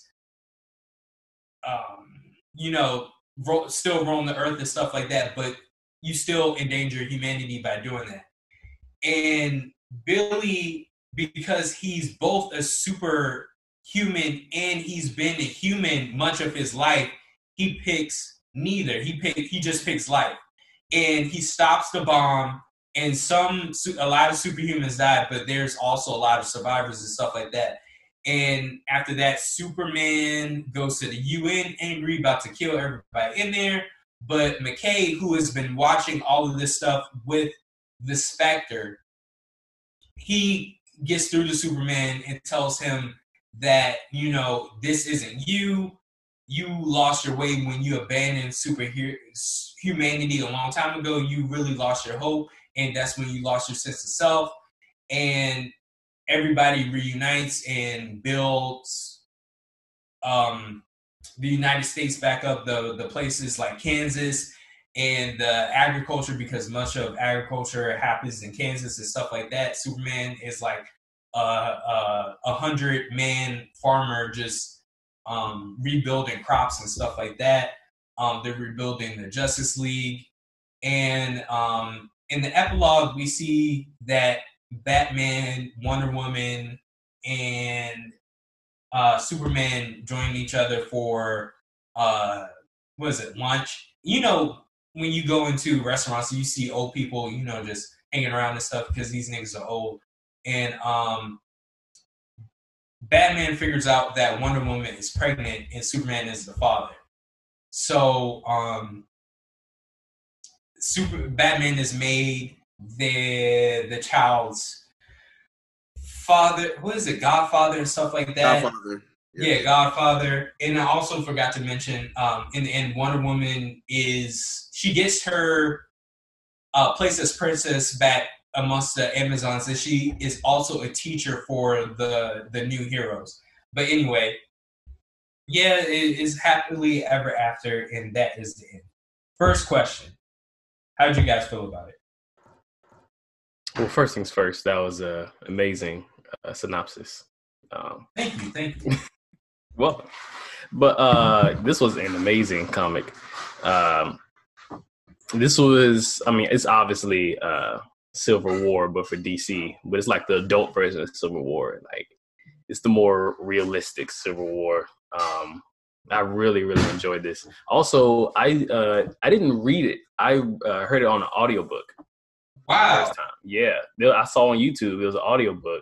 um, you know, ro- still roam the earth and stuff like that, but you still endanger humanity by doing that. And Billy, because he's both a superhuman and he's been a human much of his life, he picks neither. He pick, he just picks life. And he stops the bomb, and some a lot of superhumans died, but there's also a lot of survivors and stuff like that. And after that, Superman goes to the U N angry, about to kill everybody in there. But McKay, who has been watching all of this stuff with the Spectre, he gets through to Superman and tells him that, you know, this isn't you. You lost your way when you abandoned superhero humanity a long time ago. You really lost your hope, and that's when you lost your sense of self. And everybody reunites and builds um, the United States back up, the, the places like Kansas and the agriculture, because much of agriculture happens in Kansas and stuff like that. Superman is like a, a, a hundred man farmer just um, rebuilding crops and stuff like that. Um, they're rebuilding the Justice League. And um, in the epilogue, we see that Batman, Wonder Woman, and uh, Superman join each other for, uh, what is it, lunch? You know, when you go into restaurants, you see old people, you know, just hanging around and stuff because these niggas are old. And um, Batman figures out that Wonder Woman is pregnant and Superman is the father. So um, Super Batman is made the the child's father. What is it, Godfather and stuff like that? Godfather. Yeah, Godfather. And I also forgot to mention, um, in the end, Wonder Woman is, she gets her uh, place as princess back amongst the Amazons, and she is also a teacher for the the new heroes. But anyway, yeah, it is happily ever after, and that is the end. First question. How did you guys feel about it? Well, first things first, that was an amazing uh, synopsis. Um, thank you, thank you. Well, but uh, this was an amazing comic. Um, this was, I mean, it's obviously uh, Civil War, but for D C, but it's like the adult version of Civil War. Like, it's the more realistic Civil War. Um, I really, really enjoyed this. Also, I uh, I didn't read it. I uh, heard it on an audiobook. Wow. First time. Yeah. I saw on YouTube, it was an audiobook.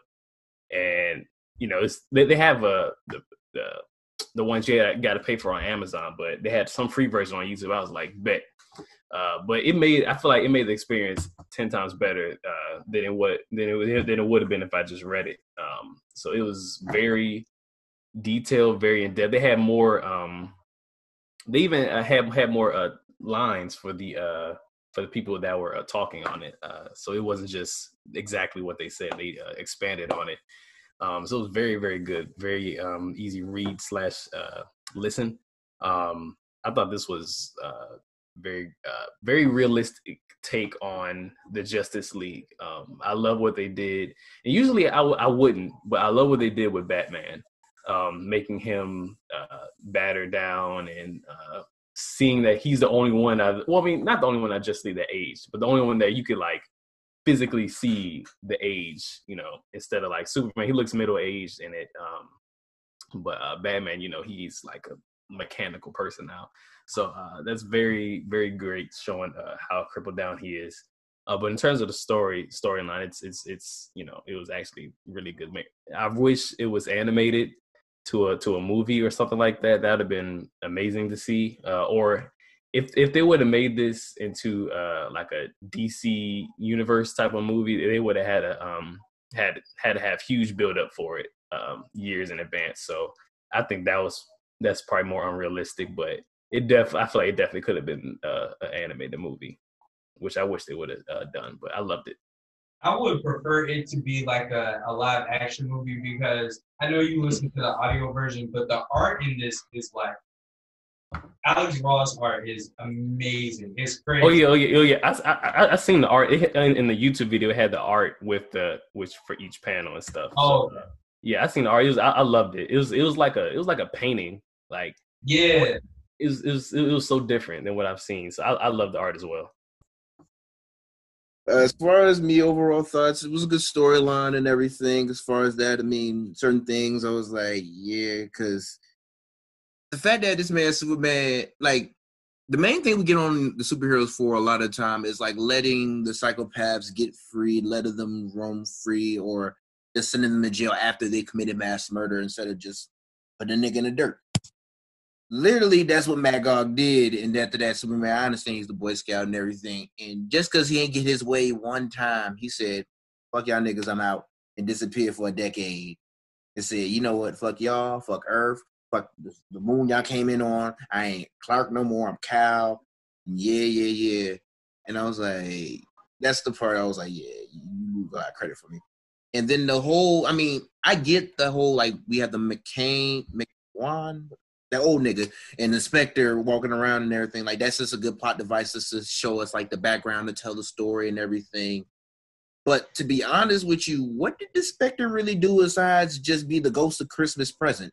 And, you know, it's they, they have uh, the, the the ones you got to pay for on Amazon, but they had some free version on YouTube. I was like, bet. Uh, but it made, I feel like it made the experience ten times better uh, than it would than it, than it would have been if I just read it. Um, so it was very detailed, very in depth. They had more. Um, they even uh, had had more uh, lines for the uh, for the people that were uh, talking on it. Uh, so it wasn't just exactly what they said. They uh, expanded on it. Um, so it was very, very good. Very um, easy read slash uh, listen. Um, I thought this was uh, very, uh, very realistic take on the Justice League. Um, I love what they did. And usually I, w- I wouldn't, but I love what they did with Batman, um, making him uh, batter down and uh, seeing that he's the only one. I, well, I mean, not the only one I just see that aged, but the only one that you could like physically see the age, you know, instead of like Superman, he looks middle-aged in it. Um, but uh, Batman, you know, he's like a mechanical person now. So uh, that's very, very great showing uh, how crippled down he is. Uh, but in terms of the story, storyline, it's, it's, it's, you know, it was actually really good. I wish it was animated to a, to a movie or something like that. That would have been amazing to see. Uh, or If if they would have made this into uh, like a D C universe type of movie, they would have had a um, had had to have huge build up for it um, years in advance. So I think that was that's probably more unrealistic, but it def I feel like it definitely could have been uh, an animated movie, which I wish they would have uh, done. But I loved it. I would prefer it to be like a, a live action movie because I know you listen to the audio version, but the art in this is like. Alex Ross art is amazing. It's crazy. Oh yeah, oh yeah, oh yeah. I I I seen the art it, in, in the YouTube video. It had the art with the which for each panel and stuff. Oh so, uh, yeah, I seen the art. It was I, I loved it. It was it was like a it was like a painting. Like yeah, it was it was it was so different than what I've seen. So I I love the art as well. Uh, as far as me overall thoughts, it was a good storyline and everything. As far as that, I mean, certain things I was like, yeah, because. The fact that this man Superman, like, the main thing we get on the superheroes for a lot of the time is, like, letting the psychopaths get free, letting them roam free, or just sending them to jail after they committed mass murder instead of just putting a nigga in the dirt. literally, that's what Magog did. And after that, Superman, I understand he's the Boy Scout and everything. And just because he ain't get his way one time, he said, fuck y'all niggas, I'm out. And disappeared for a decade. And said, you know what, fuck y'all, fuck Earth, fuck the, the moon y'all came in on. I ain't Clark no more, I'm Cal. Yeah, yeah, yeah. And I was like, that's the part I was like, yeah, you got credit for me. And then the whole, I mean, I get the whole, like, we have the McCain, McWan, that old nigga, and the Inspector walking around and everything. Like, that's just a good plot device just to show us, like, the background to tell the story and everything. But to be honest with you, what did the Inspector really do besides just be the ghost of Christmas present?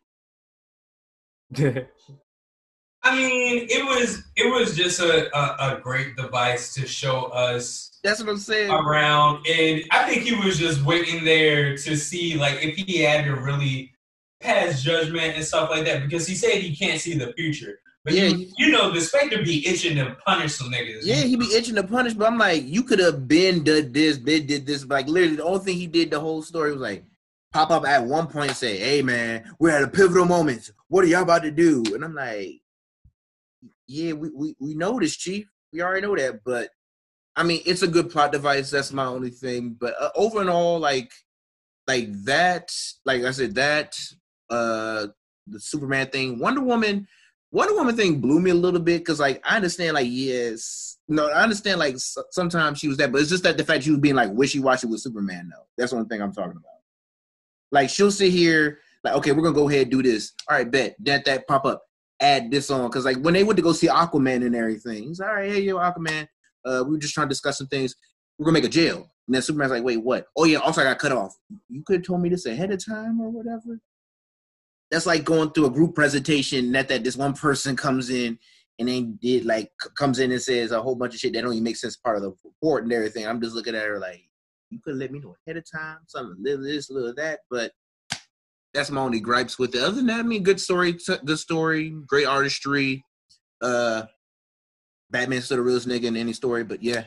I mean, it was it was just a, a, a great device to show us. That's what I'm saying. Around, and I think he was just waiting there to see, like, if he had to really pass judgment and stuff like that, because he said he can't see the future. But yeah, you, you know, the Inspector be itching to punish some niggas. Yeah, he be itching to punish, but I'm like, you could have been did this, been did this. Like, literally, the only thing he did the whole story was like pop up at one point and say, "Hey, man, we're at a pivotal moment. What are y'all about to do?" And I'm like, yeah, we, we, we know this, Chief. We already know that, but I mean, it's a good plot device. That's my only thing. But uh, over and all, like, like that, like I said, that, uh, the Superman thing, Wonder Woman, Wonder Woman thing blew me a little bit because, like, I understand, like, yes, no, I understand, like, s- sometimes she was that, but it's just that the fact she was being, like, wishy-washy with Superman, though. That's the only thing I'm talking about. Like, she'll sit here, like, okay, we're gonna go ahead and do this. All right, bet, that, that, pop up, add this on. Because, like, when they went to go see Aquaman and everything, he's all right, hey, yo, Aquaman, uh, we were just trying to discuss some things. We're gonna make a jail. And then Superman's like, wait, what? Oh, yeah, also I got cut off. You could have told me this ahead of time or whatever. That's like going through a group presentation, not that this one person comes in and then did like comes in and says a whole bunch of shit that don't even make sense part of the report and everything. I'm just looking at her like, you could let me know ahead of time, something little this, little that. But that's my only gripes with it. Other than that, I mean, good story, t- good story, great artistry. Uh, Batman's still the realest nigga in any story, but yeah.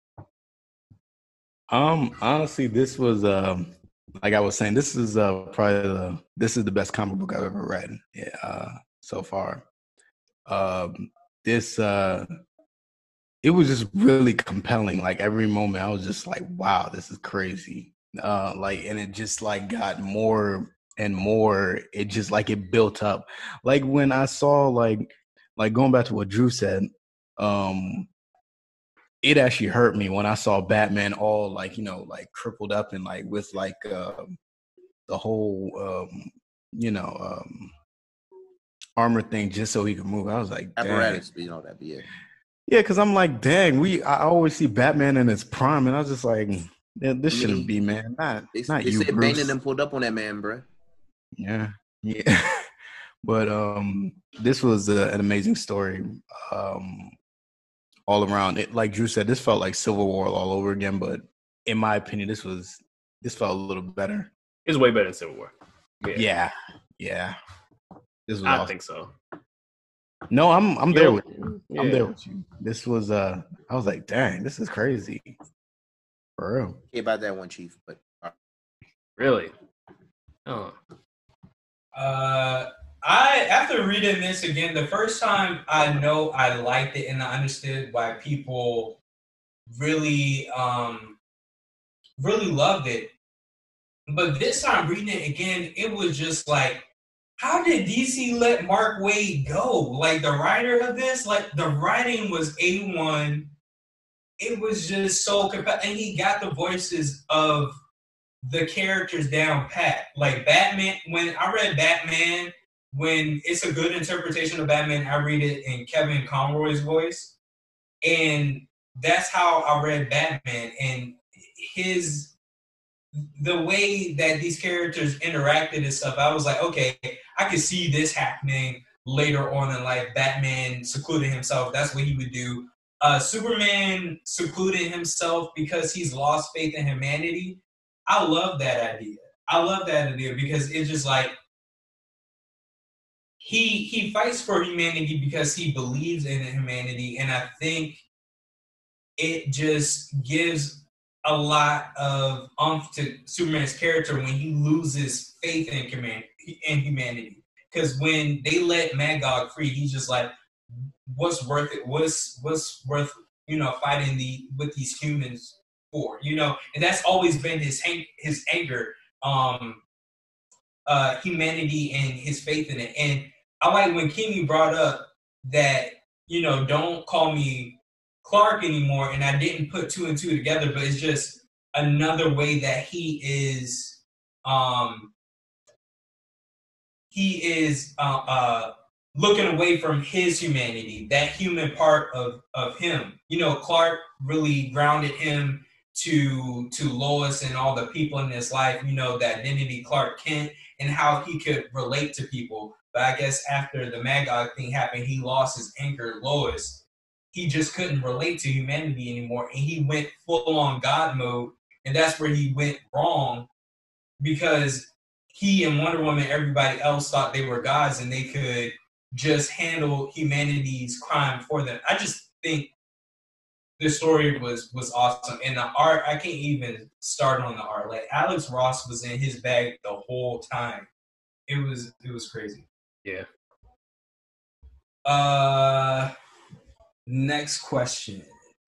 Um, honestly, this was um, like I was saying, this is uh probably the this is the best comic book I've ever read. Yeah, uh, so far. Um, this uh, it was just really compelling. Like every moment, I was just like, wow, this is crazy. Uh, like, and it just like got more and more. It just like it built up. Like when I saw like like going back to what Drew said, um. it actually hurt me when I saw Batman all like, you know, like crippled up and like with like uh, the whole, um, you know, um, armor thing just so he could move. I was like, dang. Apparatus, you know that, but yeah. Yeah, because I'm like, dang, we I always see Batman in his prime, and I was just like, yeah, this I shouldn't mean, be, man. Not, They, not they you, said Bruce. Bane and them pulled up on that man, bro. Yeah, yeah. But um, this was uh, an amazing story. Um, all around it, like Drew said, this felt like Civil War all over again. But in my opinion, this was this felt a little better. It's way better than Civil War. Yeah, yeah. yeah. This was. I awesome. think so. No, I'm I'm You there know, with you. yeah. I'm there with you. This was uh, I was like, dang, this is crazy, for real. Yeah, about that one, Chief, but uh, Really? Oh. Uh, I after reading this again, the first time I know I liked it and I understood why people really, um, really loved it. But this time reading it again, it was just like, how did D C let Mark Waid go? Like the writer of this, like the writing was A one. It was just so compelling, and he got the voices of the characters down pat. Like Batman, when I read Batman, when it's a good interpretation of Batman, I read it in Kevin Conroy's voice. And that's how I read Batman. And his, the way that these characters interacted and stuff, I was like, okay, I could see this happening later on in life. Batman secluding himself, that's what he would do. Uh, Superman secluding himself because he's lost faith in humanity. I love that idea. I love that idea because it's just like he he fights for humanity because he believes in humanity, and I think it just gives a lot of oomph to Superman's character when he loses faith in command in humanity. because when they let Magog free, he's just like, what's worth it? What's what's worth you know fighting the with these humans for? You know, and that's always been his his anger, um, uh, humanity and his faith in it. And I like when Kimmy brought up that you know don't call me Clark anymore, and I didn't put two and two together, but it's just another way that he is. Um, he is uh, uh, looking away from his humanity, that human part of, of him. You know, Clark really grounded him to to Lois and all the people in his life, you know, the identity Clark Kent and how he could relate to people. But I guess after the Magog thing happened, he lost his anchor, Lois. He just couldn't relate to humanity anymore. And he went full on God mode. And that's where he went wrong because he and Wonder Woman, everybody else thought they were gods and they could just handle humanity's crime for them. I just think the story was was awesome. And the art, I can't even start on the art. Like Alex Ross was in his bag the whole time. It was it was crazy. Yeah. Uh next question.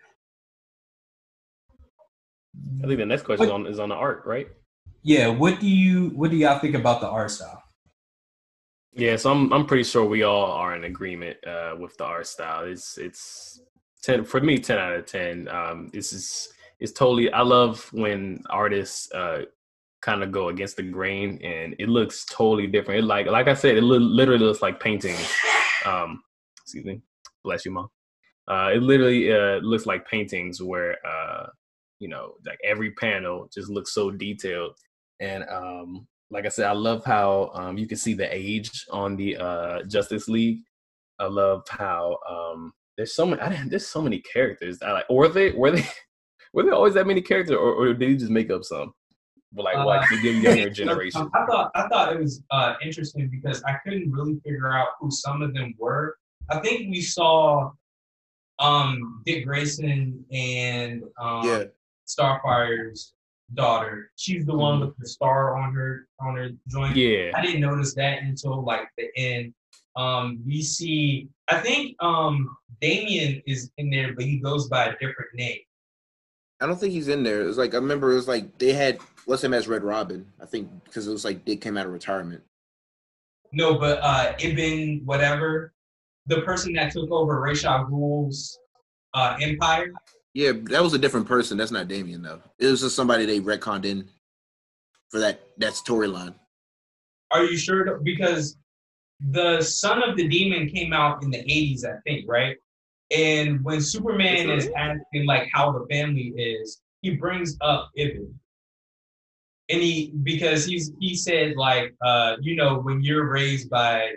I think the next question is on, is on the art, right? Yeah, what do you what do y'all think about the art style? Yeah, so I'm I'm pretty sure we all are in agreement uh, with the art style. It's it's ten for me, ten out of ten. Um, this is it's totally. I love when artists uh, kind of go against the grain, and it looks totally different. It like like I said, it li- literally looks like painting. Um, excuse me, bless you, mom. Uh, it literally uh, looks like paintings where uh, you know, like every panel just looks so detailed. And um, like I said, I love how um, you can see the age on the uh, Justice League. I love how um, there's so many. I didn't, there's so many characters. I like. Were they? Were they? Were there always that many characters, or, or did he just make up some? But like, uh, like the younger generation. I thought I thought it was uh, interesting because I couldn't really figure out who some of them were. I think we saw um, Dick Grayson and um, yeah. Starfire's daughter. She's the one with the star on her on her joint. Yeah. I didn't notice that until like the end. Um, we see I think um Damien is in there, but he goes by a different name. I don't think he's in there. It was like I remember it was like they had what's him as Red Robin, I think, because it was like Dick came out of retirement. No, but uh Ibn whatever, the person that took over Ra's al Ghul's uh empire. Yeah, that was a different person. That's not Damien, though. It was just somebody they retconned in for that that storyline. Are you sure? Because the Son of the Demon came out in the eighties, I think, right? And when Superman is asking like how the family is, he brings up Ibn. And he because he's he said like uh, you know, when you're raised by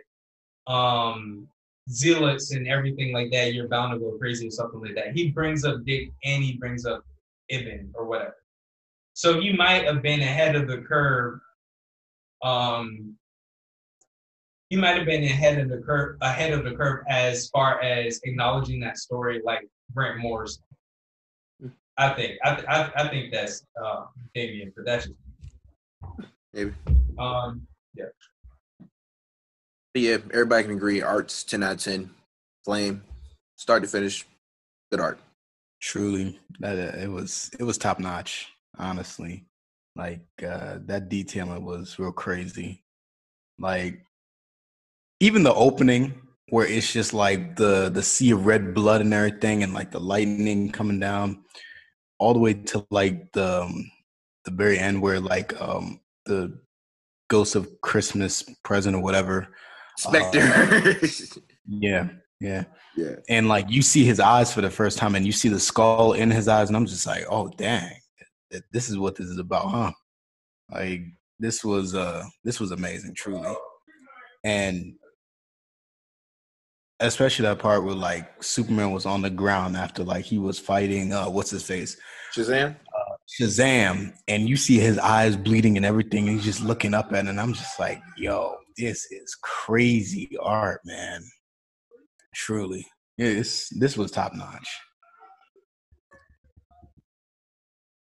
um zealots and everything like that, you're bound to go crazy or something like that. He brings up Dick and he brings up Ibn or whatever. So he might have been ahead of the curve. Um, he might have been ahead of the curve, ahead of the curve as far as acknowledging that story, like Grant Morrison. I think. I I, I think that's uh, Damien, but that's just maybe. Um, yeah. But yeah, everybody can agree. Art's ten out of ten. Flame, start to finish, good art. Truly, that uh, it was it was top notch. Honestly, like uh, that detailing was real crazy. Like even the opening where it's just like the the sea of red blood and everything, and like the lightning coming down, all the way to like the um, the very end where like um, the Ghost of Christmas Present or whatever. Spectre. Uh, yeah, yeah. Yeah. And like you see his eyes for the first time and you see the skull in his eyes, and I'm just like, oh dang, this is what this is about, huh? Like this was uh this was amazing, truly. And especially that part where like Superman was on the ground after like he was fighting uh what's his face? Shazam? Uh, Shazam, and you see his eyes bleeding and everything, and he's just looking up at it, and I'm just like, yo, this is crazy art, man. Truly. Yes, this was top notch.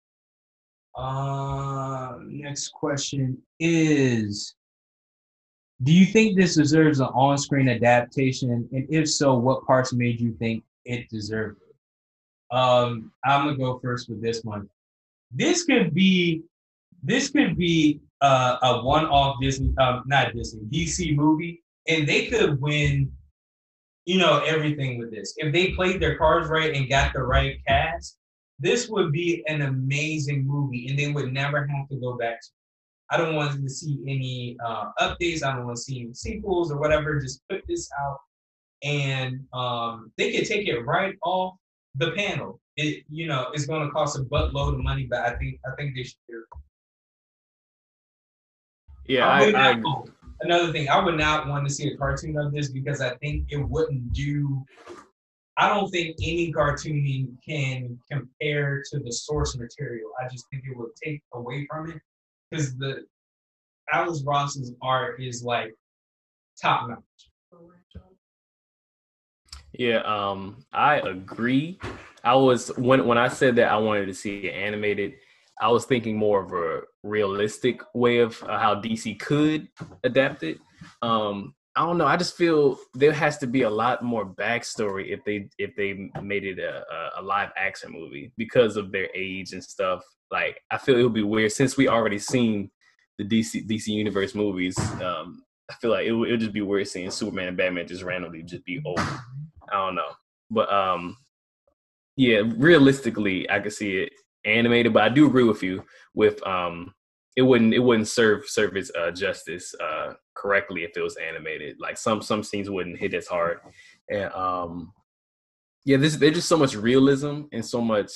Uh, next question is Do you think this deserves an on-screen adaptation? And if so, what parts made you think it deserved it? Um, I'm gonna go first with this one. This could be, this could be uh, a one-off Disney, um, not Disney, D C movie, and they could win, you know, everything with this. If they played their cards right and got the right cast, this would be an amazing movie, and they would never have to go back to it. I don't want to see any uh, updates. I don't want to see any sequels or whatever. Just put this out, and um, they could take it right off the panel. It, you know, it's going to cost a buttload of money, but I think I think they should do it. Yeah, I I, would I, not, oh, another thing, I would not want to see a cartoon of this because I think it wouldn't do. I don't think any cartooning can compare to the source material. I just think it would take away from it because the Alice Ross's art is like top notch. yeah, um, I agree. I was when when I said that I wanted to see it animated, I was thinking more of a realistic way of uh, how D C could adapt it. Um, I don't know. I just feel there has to be a lot more backstory if they if they made it a, a live action movie because of their age and stuff. Like I feel it would be weird since we already seen the D C D C Universe movies. Um, I feel like it would just be weird seeing Superman and Batman just randomly just be old. I don't know, but um, yeah, realistically, I could see it animated. But I do agree with you with um. It wouldn't. It wouldn't serve serve its uh, justice uh, correctly if it was animated. Like some some scenes wouldn't hit as hard, and um, yeah, this there's just so much realism and so much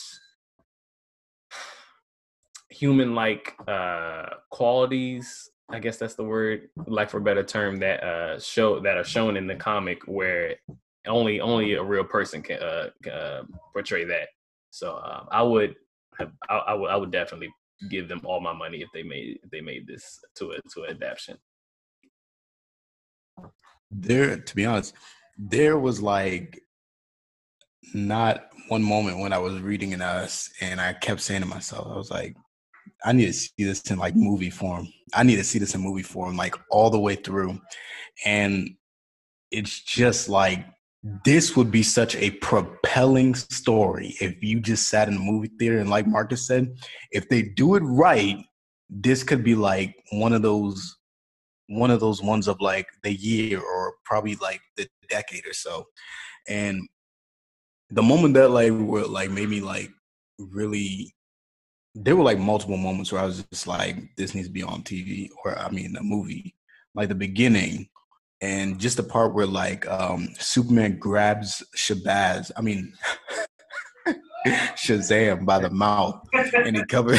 human like uh, qualities. I guess that's the word, like for a better term, that uh, show that are shown in the comic where only only a real person can uh, uh, portray that. So uh, I would I, I would I would definitely give them all my money if they made if they made this to a to an adaptation. There, to be honest, there was like not one moment when I was reading in Us and I kept saying to myself, I was like, I need to see this in like movie form. I need to see this in movie form, like all the way through. And it's just like, this would be such a propelling story if you just sat in a movie theater. And like Marcus said, if they do it right, this could be like one of those, one of those ones of like the year or probably like the decade or so. And the moment that like were like made me like really, there were like multiple moments where I was just like, this needs to be on T V or I mean a movie. Like the beginning. And just the part where like um, Superman grabs Shabazz, I mean Shazam by the mouth, and he covers.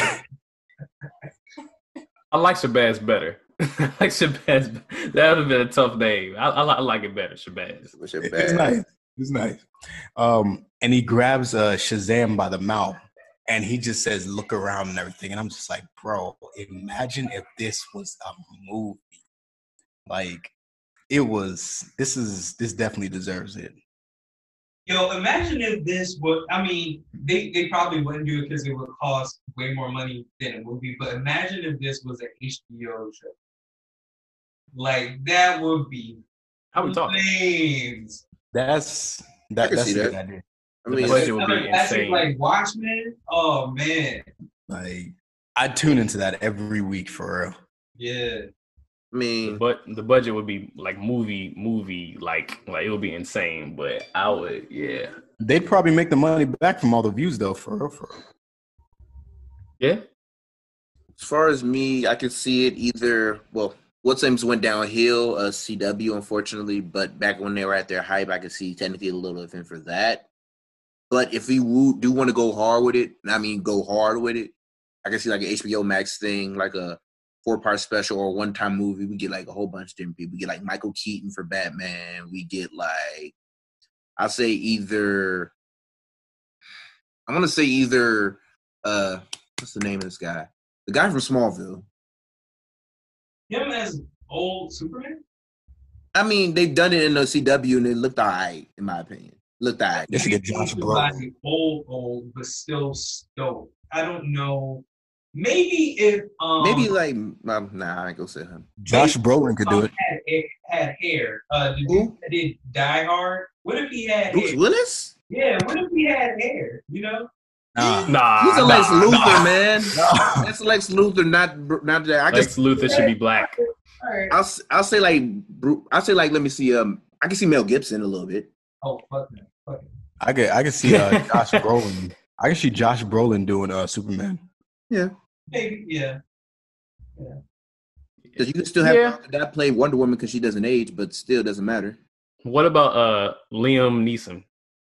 I like Shabazz better. I like Shabazz. That would have been a tough name. I, I, I like it better, Shabazz. Shabazz. It's nice. It's nice. Um, and he grabs uh, Shazam by the mouth, and he just says, "Look around" and everything. And I'm just like, bro, imagine if this was a movie, like. It was, this is, this definitely deserves it. Yo, imagine if this would, I mean, they, they probably wouldn't do it because it would cost way more money than a movie, but imagine if this was an H B O show. Like, that would be How we talking? flames. That's, that, I can that's see a that. good idea. I mean, The budget would Another be classic insane. like Watchmen, oh man. Like, I tune into that every week for real. Yeah. I mean, But the budget would be like movie, movie, like like it would be insane. But I would, yeah, They'd probably make the money back from all the views though, for real, for real. yeah. as far as me, I could see it either. Well, What's Names went downhill, uh, C W, unfortunately. But back when they were at their hype, I could see technically a little event for that. But if we wo- do want to go hard with it, and I mean go hard with it, I can see like an H B O Max thing, like a four-part special or a one-time movie. We get like a whole bunch of different people. We get like Michael Keaton for Batman. We get like, I'll say either, I'm going to say either, uh, what's the name of this guy? The guy from Smallville. Him as old Superman? I mean, they've done it in the C W and it looked all right, in my opinion. Looked all right. They should get Josh He's Brolin. like old, old, but still stoked. I don't know. maybe if um Maybe like um, nah, I ain't gonna say him. Josh Brolin could do it. Had, had hair. Uh, the dude Who? that did Die Hard. What if he had Bruce hair? Willis? Yeah. What if he had hair? You know. Nah, Nah, He's a nah, Lex Luthor, nah. man. nah. That's Lex Luthor, not not that. I Lex guess Luthor should be black. All right. I'll I'll say like Bru- I'll say like let me see. Um, I can see Mel Gibson a little bit. Oh fuck that. Fuck it. I could I could see uh, Josh Brolin. I can see Josh Brolin doing uh, Superman. Yeah, Maybe. Yeah. because you can still have Yeah. that play Wonder Woman because she doesn't age, but still doesn't matter. What about uh Liam Neeson?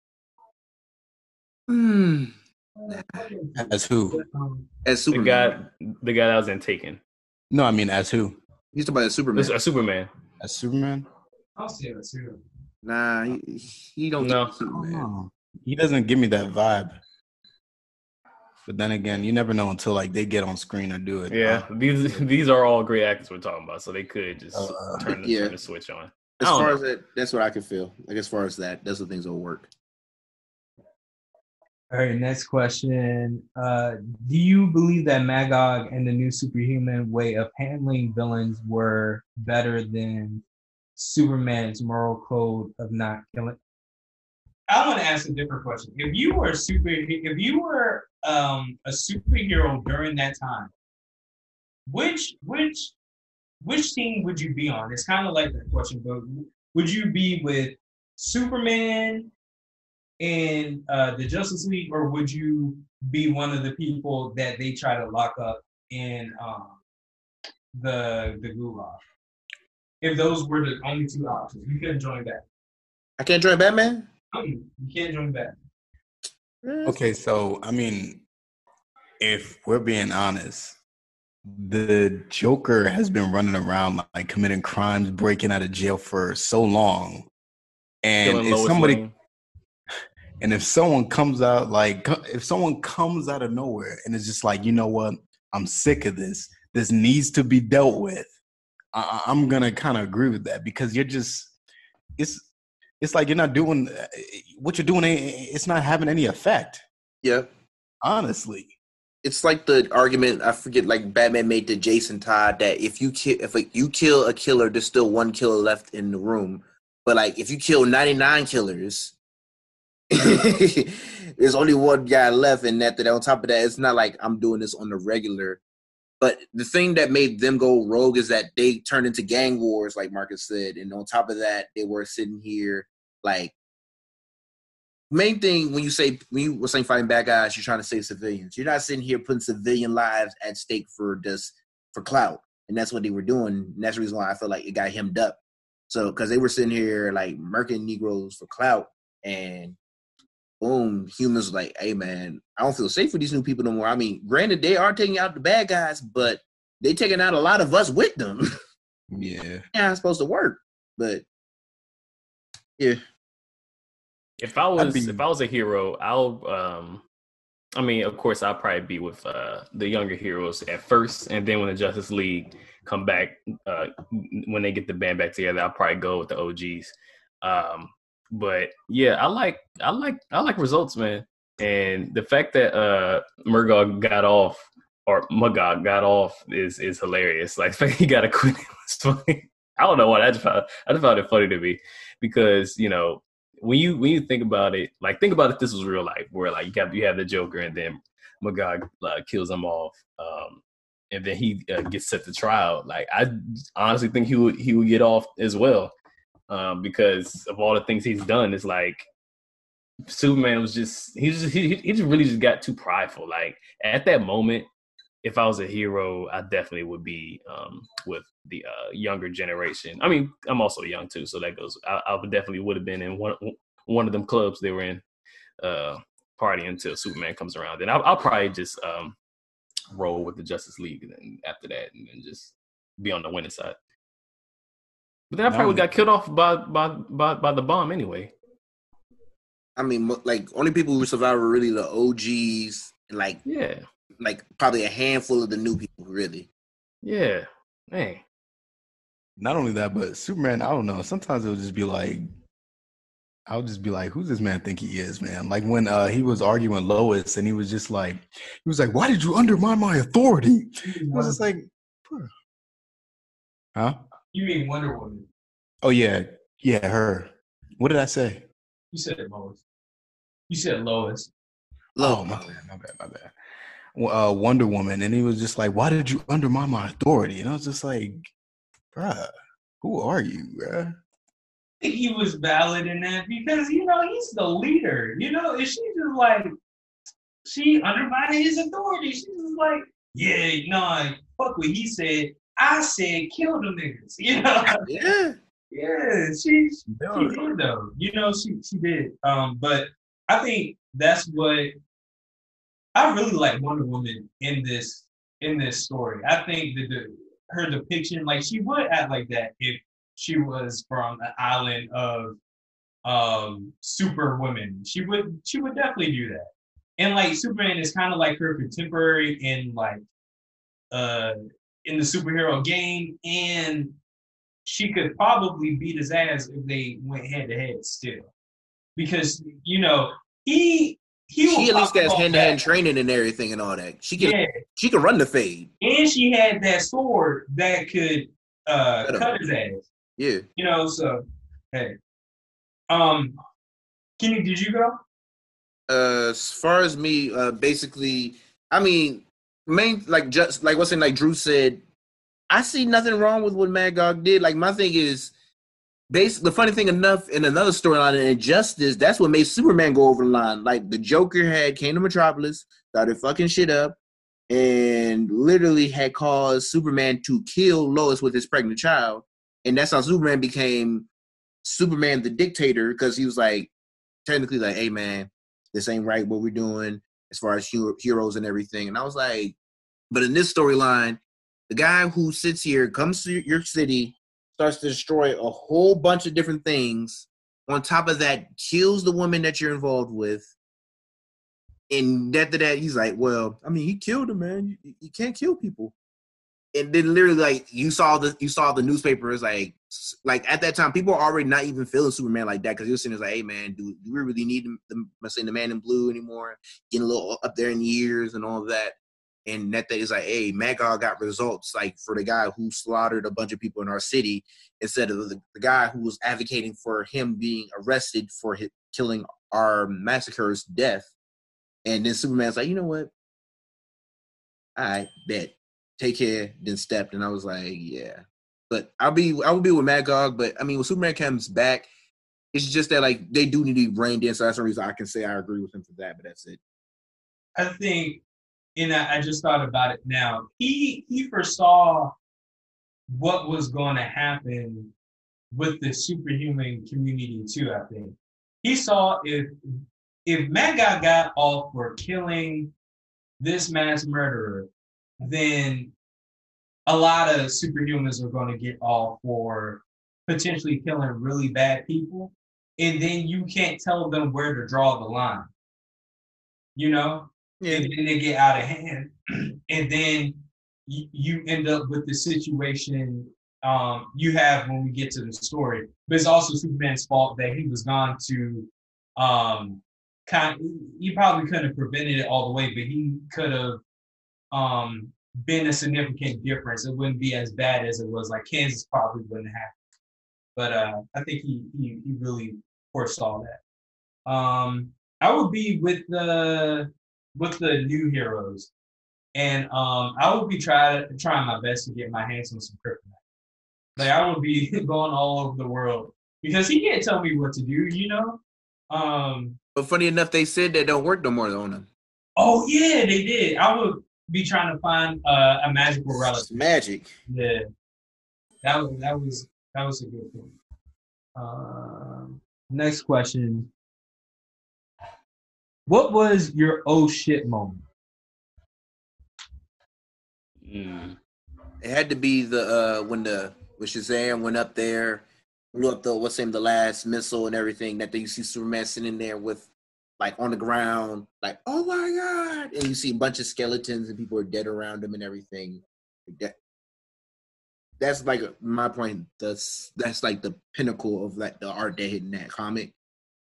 Hmm. As who? Um, As The Superman, guy, the guy that was in Taken. No, I mean as who? he's talking about Superman. A Superman. As Superman? I'll say it too. Nah, he, he don't. No. think he's Superman. Oh, he doesn't give me that vibe. But then again, you never know until like they get on screen or do it. Yeah, these these are all great actors we're talking about, so they could just Uh, turn, the, yeah. turn the switch on. As I don't far know. as that, that's what I can feel. Like as far as that, that's the things that will work. All right, next question. Uh, do you believe that Magog and the new superhuman way of handling villains were better than Superman's moral code of not killing? I want to ask a different question. If you were a super, if you were um, a superhero during that time, which which which team would you be on? It's kind of like that question, but would you be with Superman in uh, the Justice League, or would you be one of the people that they try to lock up in um, the the Gulag? If those were the only two options, you couldn't join that. I can't join Batman. You can't join that. Okay, so I mean, if we're being honest, the Joker has been running around like committing crimes, breaking out of jail for so long, and Killing if Lois somebody Lane. and if someone comes out like if someone comes out of nowhere and it's just like, you know what, I'm sick of this. This needs to be dealt with. I, I'm gonna kind of agree with that because you're just it's it's like you're not doing what you're doing. It's not having any effect. Yeah. Honestly. It's like the argument I forget, like Batman made to Jason Todd that if you kill if like, you kill a killer, there's still one killer left in the room. But like if you kill ninety-nine killers, there's only one guy left. And that, that on top of that, it's not like I'm doing this on the regular. But the thing that made them go rogue is that they turned into gang wars, like Marcus said. And on top of that, they were sitting here like. Main thing when you say when you were saying fighting bad guys, you're trying to save civilians. You're not sitting here putting civilian lives at stake for just for clout, and that's what they were doing. And that's the reason why I feel like it got hemmed up. So because they were sitting here like murking Negroes for clout, and boom, humans were like, hey man, I don't feel safe with these new people no more. I mean, granted they are taking out the bad guys, but they taking out a lot of us with them. Yeah. Yeah, it's supposed to work, but yeah. If I was be- if I was a hero, I'll um I mean, of course I'll probably be with uh the younger heroes at first, and then when the Justice League come back, uh when they get the band back together, I'll probably go with the O Gs. Um but yeah, I like I like I like results, man. And the fact that uh Murgog got off or Magog got off is is hilarious. Like the fact he got acquitted was funny. I don't know why I just found I just found it funny to me because, you know, When you when you think about it, like think about if this was real life, where like you have you have the Joker and then Magog uh, kills him off, um, and then he uh, gets set to trial. Like I honestly think he would he would get off as well, um, because of all the things he's done. It's like Superman was just he just he he just really just got too prideful. Like at that moment, if I was a hero, I definitely would be um, with the uh, younger generation. I mean, I'm also young too, so that goes. I, I would definitely would have been in one one of them clubs they were in, uh, party until Superman comes around. Then I'll, I'll probably just um, roll with the Justice League, and then after that, and then just be on the winning side. But then I probably got killed off by by by, by the bomb anyway. I mean, like only people who survived were really the O Gs, and like Yeah, like probably a handful of the new people, really. yeah, man. Not only that, but Superman, I don't know. Sometimes it'll just be like, I'll just be like, who's this man think he is, man? Like when uh, he was arguing Lois and he was just like, he was like, why did you undermine my authority? It was just like, Bruh. Huh? You mean Wonder Woman? Oh, yeah. Yeah, her. What did I say? You said Lois. You said Lois. Oh, my bad, my bad, my bad. Uh, Wonder Woman. And he was just like, why did you undermine my authority? And I was just like, bruh, who are you, bruh? I think he was valid in that because, you know, he's the leader. You know, if she just like, she undermined his authority. She was like, yeah, no, fuck what he said. I said kill them niggas. You know? Yeah. Yeah, she, she did though. You know, she she did. Um, but I think that's what I really like Wonder Woman in this in this story. I think that the her depiction, like she would act like that if she was from an island of um super women. She would she would definitely do that. And like Superman is kind of like her contemporary in like uh in the superhero game, and she could probably beat his ass if they went head to head still. Because, you know, he he She at least got hand to hand back. training and everything and all that. She can Yeah. she can run the fade. And she had that sword that could uh Cut him. cut his ass. Yeah. You know, so hey. Um Kenny, did you go? Uh, as far as me, uh, basically, I mean, main like just like what's in like Drew said, I see nothing wrong with what Magog did. Like my thing is, base. The funny thing enough in another storyline in Injustice, that's what made Superman go over the line. Like the Joker had came to Metropolis, started fucking shit up, and literally had caused Superman to kill Lois with his pregnant child, and that's how Superman became Superman the dictator because he was like technically like, hey man, this ain't right what we're doing as far as hero- heroes and everything. And I was like, but in this storyline, the guy who sits here comes to your city, starts to destroy a whole bunch of different things. On top of that, kills the woman that you're involved with. And after that, he's like, well, I mean, he killed him, man. You, you can't kill people. And then literally, like you saw the you saw the newspapers, like like at that time, people were already not even feeling Superman like that because he was sitting there like, hey man, do, do we really need the, the saying the Man in Blue anymore? Getting a little up there in years and all of that. And that is like, hey, Magog got results like for the guy who slaughtered a bunch of people in our city instead of the, the guy who was advocating for him being arrested for his, killing our massacre's death. And then Superman's like, you know what? All right, bet. Take care, then stepped. And I was like, yeah. But I'll be I will be with Magog, but I mean when Superman comes back, it's just that like they do need to be reined in, so that's the reason I can say I agree with him for that, but that's it. I think, and I, I just thought about it now. He he foresaw what was going to happen with the superhuman community too. I think he saw if if Magog got off for killing this mass murderer, then a lot of superhumans are going to get off for potentially killing really bad people, and then you can't tell them where to draw the line. You know. Yeah. And then they get out of hand, and then you, you end up with the situation um, you have when we get to the story. But it's also Superman's fault that he was gone to um, kind. He probably couldn't have prevented it all the way, but he could have um, been a significant difference. It wouldn't be as bad as it was. Like Kansas probably wouldn't have. But uh, I think he, he he really foresaw that. Um, I would be with the. with the new heroes. And um, I would be trying trying my best to get my hands on some kryptonite. Like I would be going all over the world because he can't tell me what to do, you know? Um, but funny enough, they said that don't work no more on them. Oh yeah, they did. I would be trying to find uh, a magical relic. It's magic. Yeah. That was that was that was a good thing. Uh, next question. What was your oh shit moment? Mm. It had to be the uh, when the when Shazam went up there, blew up the what's name the last missile and everything. That you see Superman sitting there with like on the ground, like oh my god, and you see a bunch of skeletons and people are dead around him and everything. That that's like my point. That's that's like the pinnacle of like the art they hit in that comic.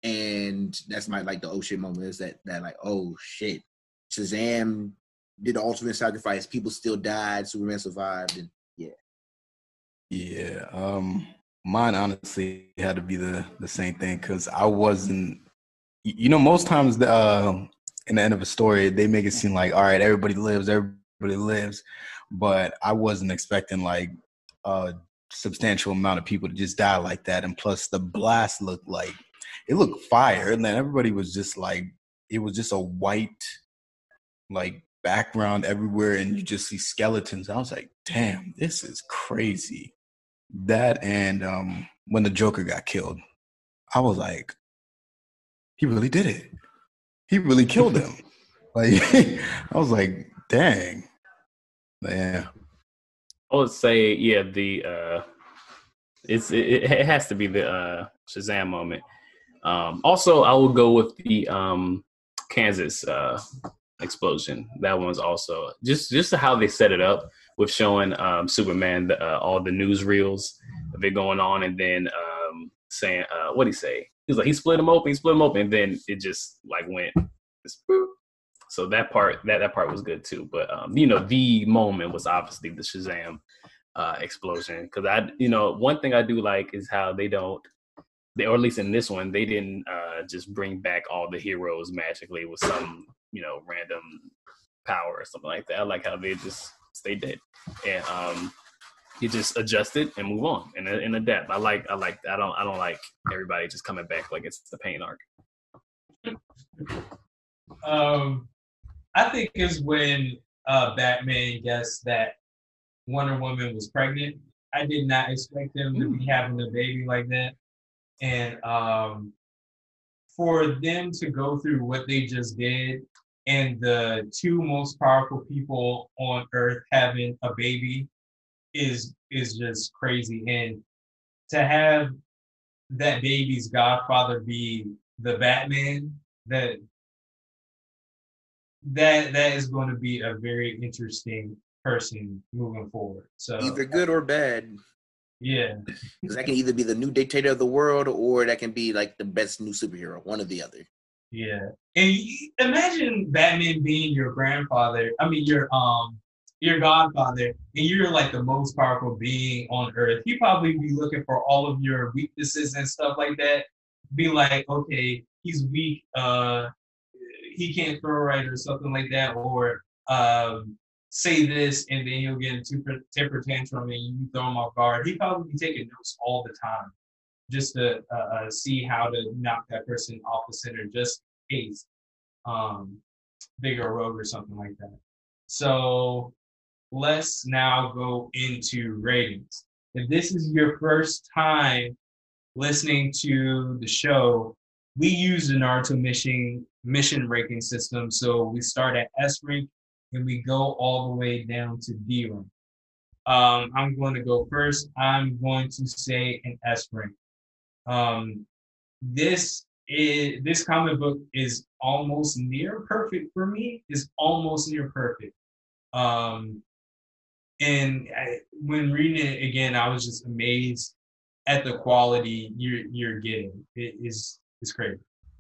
and that's my like the oh shit moment is that that like oh shit, Shazam did the ultimate sacrifice. People still died. Superman survived, and yeah, Yeah. Um, mine honestly had to be the the same thing because I wasn't. y- You know, most times the, uh, in the end of a story, they make it seem like all right, everybody lives, everybody lives, but I wasn't expecting like a substantial amount of people to just die like that. And plus, the blast looked like it looked fire, and then everybody was just like it was just a white like background everywhere, and you just see skeletons. I was like, damn, this is crazy. That and um when the Joker got killed, I was like, he really did it. He really killed him. Like I was like, dang. Yeah. I would say, yeah, the uh, it's it, it has to be the uh, Shazam moment. Um, also, I will go with the um, Kansas uh, explosion. That one's also just just how they set it up with showing um, Superman the, uh, all the newsreels of it going on, and then um, saying, uh, "What would he say?" He's like, "He split him open. He split him open." And then it just like went. Just, boop. So that part that that part was good too. But um, you know, the moment was obviously the Shazam uh, explosion because I, you know, one thing I do like is how they don't. They, or at least in this one, they didn't uh, just bring back all the heroes magically with some, you know, random power or something like that. I like how they just stay dead and um, you just adjust it and move on and, and adapt. I like, I like, I don't, I don't like everybody just coming back like it's the pain arc. Um, I think is when uh, Batman guessed that Wonder Woman was pregnant. I did not expect them to be having a baby like that. And um, for them to go through what they just did and the two most powerful people on Earth having a baby is is just crazy. And to have that baby's godfather be the Batman, that that that is going to be a very interesting person moving forward. So either good or bad. Yeah. Because that can either be the new dictator of the world or that can be like the best new superhero, one or the other. Yeah. And imagine Batman being your grandfather, I mean your um your godfather, and you're like the most powerful being on earth. He'd probably be looking for all of your weaknesses and stuff like that. Be like, okay, he's weak, uh he can't throw right or something like that, or um say this and then he'll get a temper, temper tantrum and you throw him off guard. He'd probably be taking notes all the time just to uh, uh, see how to knock that person off the center just in case um, bigger rogue or something like that. So let's now go into ratings. If this is your first time listening to the show, we use the Naruto mission mission ranking system. So we start at S rank and we go all the way down to D rank. Um, I'm going to go first. I'm going to say an S rank. Um, this is this comic book is almost near perfect for me. Is almost near perfect. Um, and I, when reading it again, I was just amazed at the quality you're you're getting. It is it's crazy.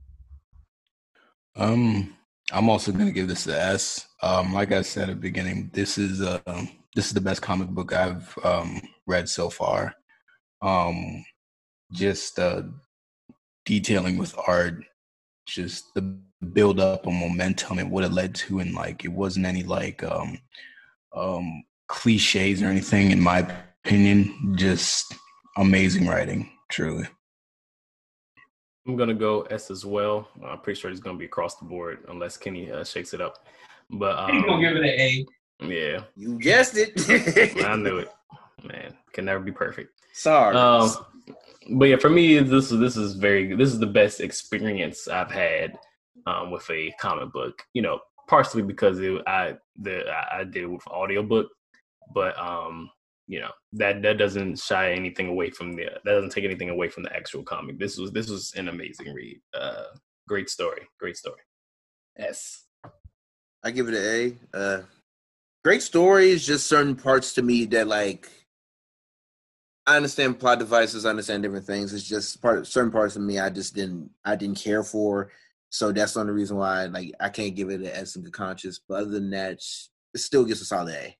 Um, I'm also gonna give this an S. Um, like I said at the beginning, this is uh, this is the best comic book I've um, read so far. Um, just uh, detailing with art, just the build up and momentum and what it led to, and like it wasn't any like um, um, cliches or anything. In my opinion, just amazing writing, truly. I'm gonna go S as well. I'm pretty sure it's gonna be across the board unless Kenny uh, shakes it up. But um, He's gonna give it an A. Yeah, you guessed it. I knew it. Man, can never be perfect. Sorry. Um, but yeah, for me, this is this is very this is the best experience I've had um, with a comic book. You know, partially because it, I the I did it with audiobook, but um, you know that that doesn't shy anything away from the that doesn't take anything away from the actual comic. This was this was an amazing read. Uh, great story, great story. S. I give it an A. Uh, great stories, just certain parts to me that like I understand plot devices. I understand different things. It's just part certain parts of me I just didn't I didn't care for. So that's the only reason why like I can't give it an S in good conscience. But other than that, it still gets a solid A.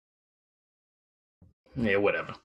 Yeah, whatever.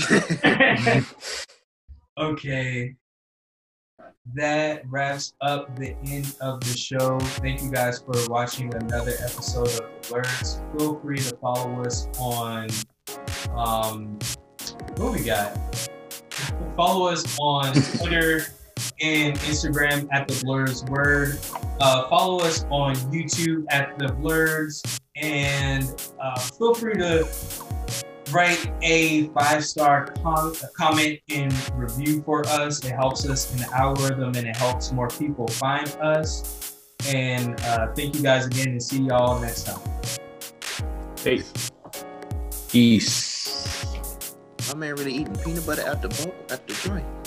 Okay. That wraps up the end of the show. Thank you guys for watching another episode of The Blurs. Feel free to follow us on um what we got? Follow us on Twitter and Instagram at The Blurs Word. Uh, follow us on YouTube at The Blurs, and uh, feel free to write a five-star com- comment and review for us. It helps us in the algorithm and it helps more people find us. And uh, thank you guys again, and see y'all next time. Peace. Peace. My man really eating peanut butter at the boat at the joint.